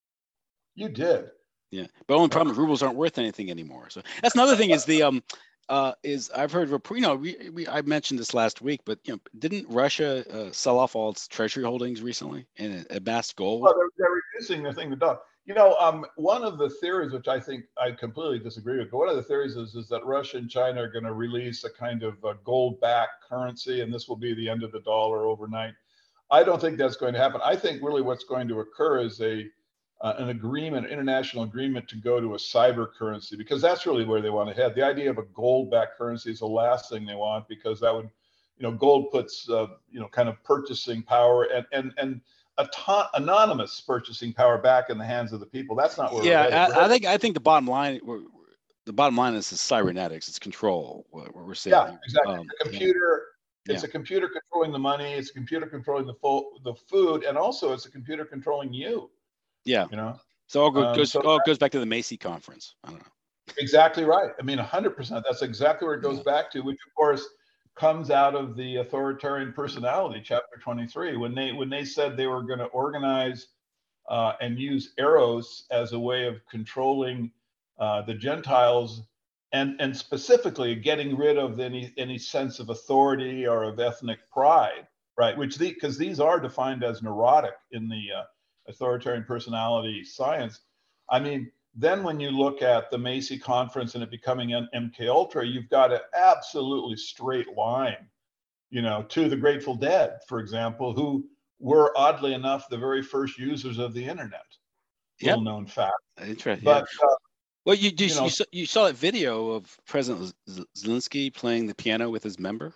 You did. Yeah, but only problem is rubles aren't worth anything anymore. So that's another thing is the um uh is I've heard report. You know, we, we I mentioned this last week, but you know, didn't Russia uh, sell off all its treasury holdings recently and amassed gold? Well, they're, they're reducing the thing to done. You know, um, one of the theories, which I think I completely disagree with, but one of the theories is, is that Russia and China are going to release a kind of a gold-backed currency, and this will be the end of the dollar overnight. I don't think that's going to happen. I think really what's going to occur is a uh, an agreement, international agreement to go to a cyber currency, because that's really where they want to head. The idea of a gold-backed currency is the last thing they want, because that would, you know, gold puts, uh, you know, kind of purchasing power and and and Auto- anonymous purchasing power back in the hands of the people. That's not where Yeah, we're headed. I, We're I headed- think I think the bottom line we're, the bottom line is, is cybernetics. It's control. What, what we're saying. yeah, exactly. Um, the computer. yeah. It's a computer controlling the money. It's a computer controlling the fo- the food, and also it's a computer controlling you. Yeah. You know. So all goes Um, goes so all goes back to the Macy conference. I don't know. Exactly right. I mean, one hundred percent. That's exactly where it goes Yeah. back to, which of course comes out of the authoritarian personality, chapter twenty-three, when they when they said they were going to organize uh, and use eros as a way of controlling uh, the Gentiles, and and specifically getting rid of any any sense of authority or of ethnic pride, right? Which the because these are defined as neurotic in the uh, authoritarian personality science. I mean, then when you look at the Macy conference and it becoming an M K Ultra, you've got an absolutely straight line, you know, to the Grateful Dead, for example, who were oddly enough the very first users of the internet. Yep. Little known fact. Interesting. But yeah. uh, Well, you you, you know- you, saw, you saw that video of President Z- Zelensky playing the piano with his member.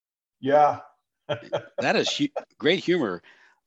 yeah, That is hu- great humor.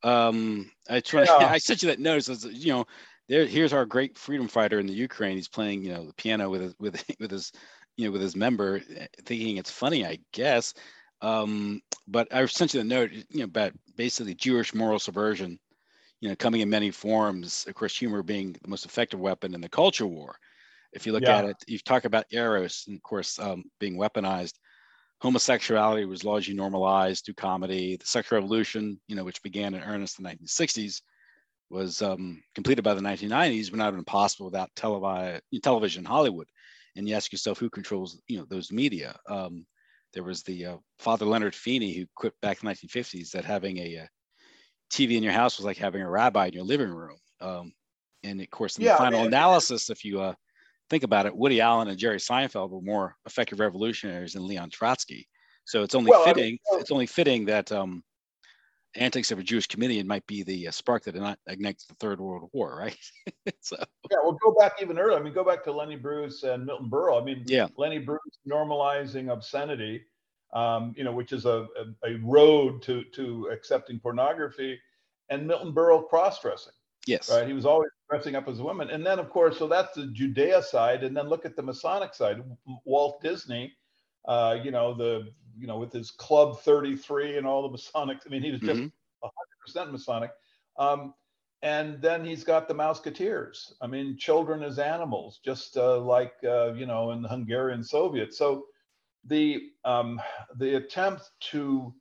Um, I try, Yeah. I sent you that notice. As, you know, there here's our great freedom fighter in the Ukraine. He's playing, you know, the piano with his with with his you know, with his member, thinking it's funny, I guess. Um, but I sent you the note, you know, about basically Jewish moral subversion, you know, coming in many forms. Of course, humor being the most effective weapon in the culture war. If you look Yeah. at it, you talk about Eros, and of course, um, being weaponized. Homosexuality was largely normalized through comedy. The sexual revolution, you know, which began in earnest in the nineteen sixties, was um, completed by the nineteen nineties, but not been possible without televi- television in Hollywood. And you ask yourself, who controls, you know, those media? Um, there was the uh, Father Leonard Feeney, who quit back in the nineteen fifties, that having a, a T V in your house was like having a rabbi in your living room. Um, and of course, in Yeah, the I final mean, analysis, if you uh, think about it, Woody Allen and Jerry Seinfeld were more effective revolutionaries than Leon Trotsky. So it's only well, I fitting. mean, well, It's only fitting that um, antics of a Jewish comedian might be the uh, spark that ignites the Third World War, right? So yeah, well, go back even earlier. I mean, go back to Lenny Bruce and Milton Berle. I mean, yeah, Lenny Bruce normalizing obscenity, um, you know, which is a, a, a road to to accepting pornography, and Milton Berle cross-dressing. yes, Right? He was always dressing up as a woman. And then, of course, so that's the Judea side. And then look at the Masonic side. Walt Disney, uh, you know, the, you know, with his Club thirty-three and all the Masonic, I mean, he was just mm-hmm. one hundred percent Masonic. Um, and then he's got the Mouseketeers. I mean, children as animals, just uh, like, uh, you know, in the Hungarian Soviet. So the, um, the attempt to,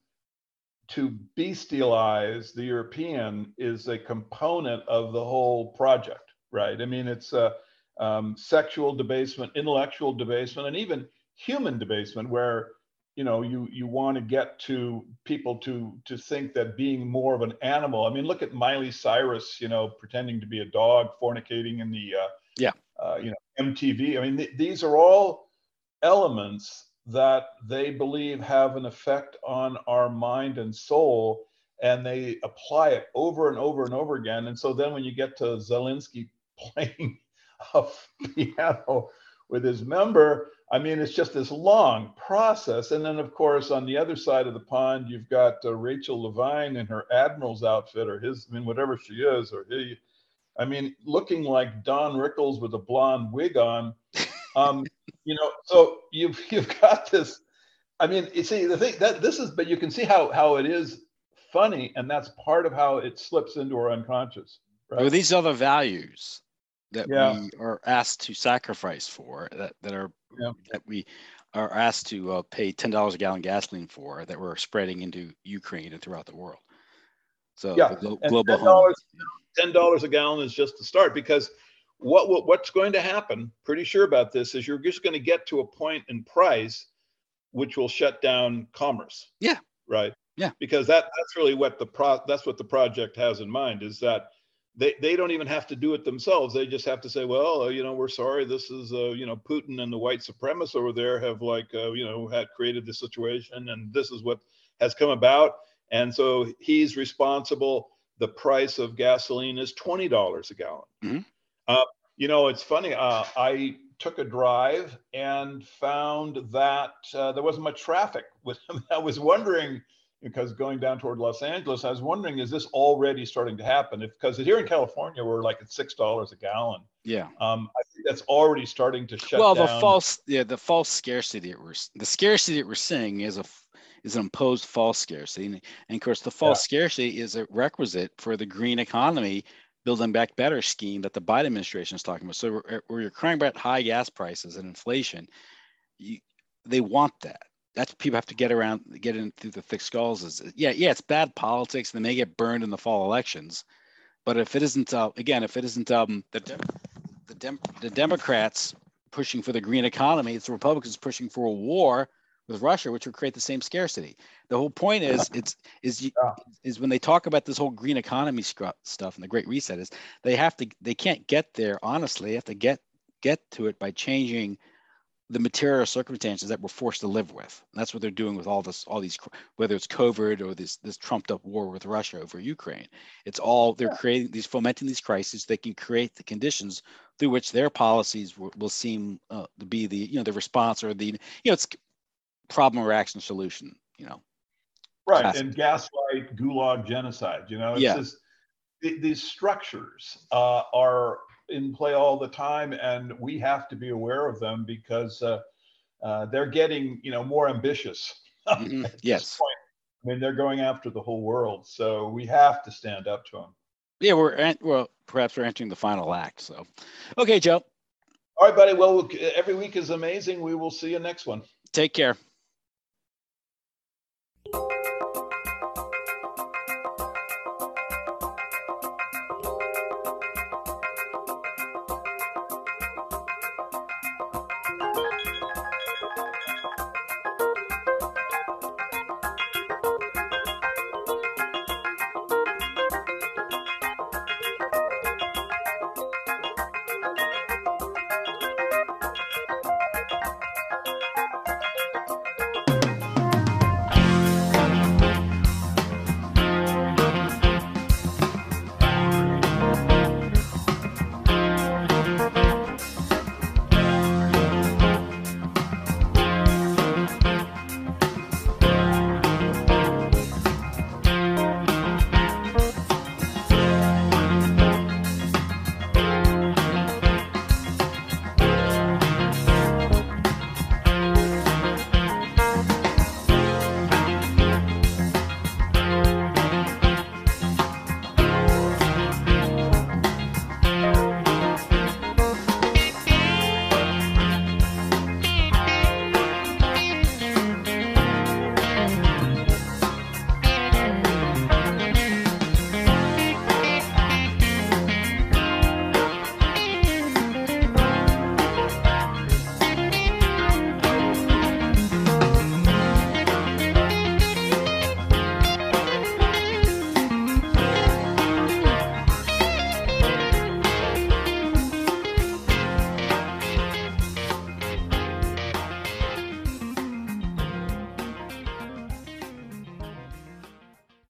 to bestialize the European is a component of the whole project, right? I mean, it's uh, um, sexual debasement, intellectual debasement, and even human debasement, where you know you you want to get to people to to think that being more of an animal. I mean, look at Miley Cyrus, you know, pretending to be a dog, fornicating in the uh, yeah, uh, you know M T V. I mean, th- these are all elements that they believe have an effect on our mind and soul, and they apply it over and over and over again. And so then when you get to Zelensky playing a piano with his member, I mean, it's just this long process. And then, of course, on the other side of the pond, you've got uh, Rachel Levine in her admiral's outfit, or his, I mean, whatever she is, or he, I mean, looking like Don Rickles with a blonde wig on. Um, you know, so you've you've got this. I mean, you see the thing that this is, but you can see how how it is funny, and that's part of how it slips into our unconscious, right? Well, these are the values that Yeah. we are asked to sacrifice for, that that are Yeah. that we are asked to uh, pay ten dollars a gallon gasoline for, that we're spreading into Ukraine and throughout the world. So Yeah, the glo- and global ten dollars home. ten dollars a gallon is just the start, because what, what what's going to happen, pretty sure about this, is you're just going to get to a point in price which will shut down commerce. Yeah. Right. Yeah. Because that that's really what the pro that's what the project has in mind, is that they they don't even have to do it themselves. They just have to say, well, uh, you know, we're sorry, this is uh, you know, Putin and the white supremacists over there have like uh, you know, had created this situation, and this is what has come about, and so he's responsible. The price of gasoline is twenty dollars a gallon. Mm-hmm. Uh, you know, it's funny. Uh, I took a drive and found that uh, there wasn't much traffic. I was wondering, because going down toward Los Angeles, I was wondering, is this already starting to happen? If, because here in California, we're like at six dollars a gallon. Yeah. Um, I think that's already starting to shut well, down. Well, the false, yeah, the false scarcity that we're, the scarcity that we're seeing is a, is an imposed false scarcity. And, and of course, the false yeah. scarcity is a requisite for the green economy, Building Back Better scheme that the Biden administration is talking about. So where you're crying about high gas prices and inflation, you, they want that. That's what people have to get around, get in through the thick skulls. Is yeah, yeah, it's bad politics. They may get burned in the fall elections, but if it isn't, uh, again, if it isn't um, the Dem- the, Dem- the Democrats pushing for the green economy, it's the Republicans pushing for a war with Russia, which would create the same scarcity. The whole point is, it's is yeah. is when they talk about this whole green economy stuff and the Great Reset, is they have to, they can't get there honestly. They have to get get to it by changing the material circumstances that we're forced to live with. And that's what they're doing with all this, all these, whether it's COVID or this this trumped up war with Russia over Ukraine. It's all, they're creating these, fomenting these crises. They can create the conditions through which their policies will, will seem uh, to be the, you know, the response, or the, you know, it's problem, reaction, solution, you know. Right. Classic. And gaslight, gulag, genocide, you know, it's yeah. just, th- these structures uh, are in play all the time, and we have to be aware of them, because uh, uh, they're getting, you know, more ambitious. Mm-hmm. At Yes. this point. I mean, they're going after the whole world, so we have to stand up to them. Yeah, we're well, perhaps we're entering the final act. So, okay, Joe. All right, buddy. Well, every week is amazing. We will see you next one. Take care.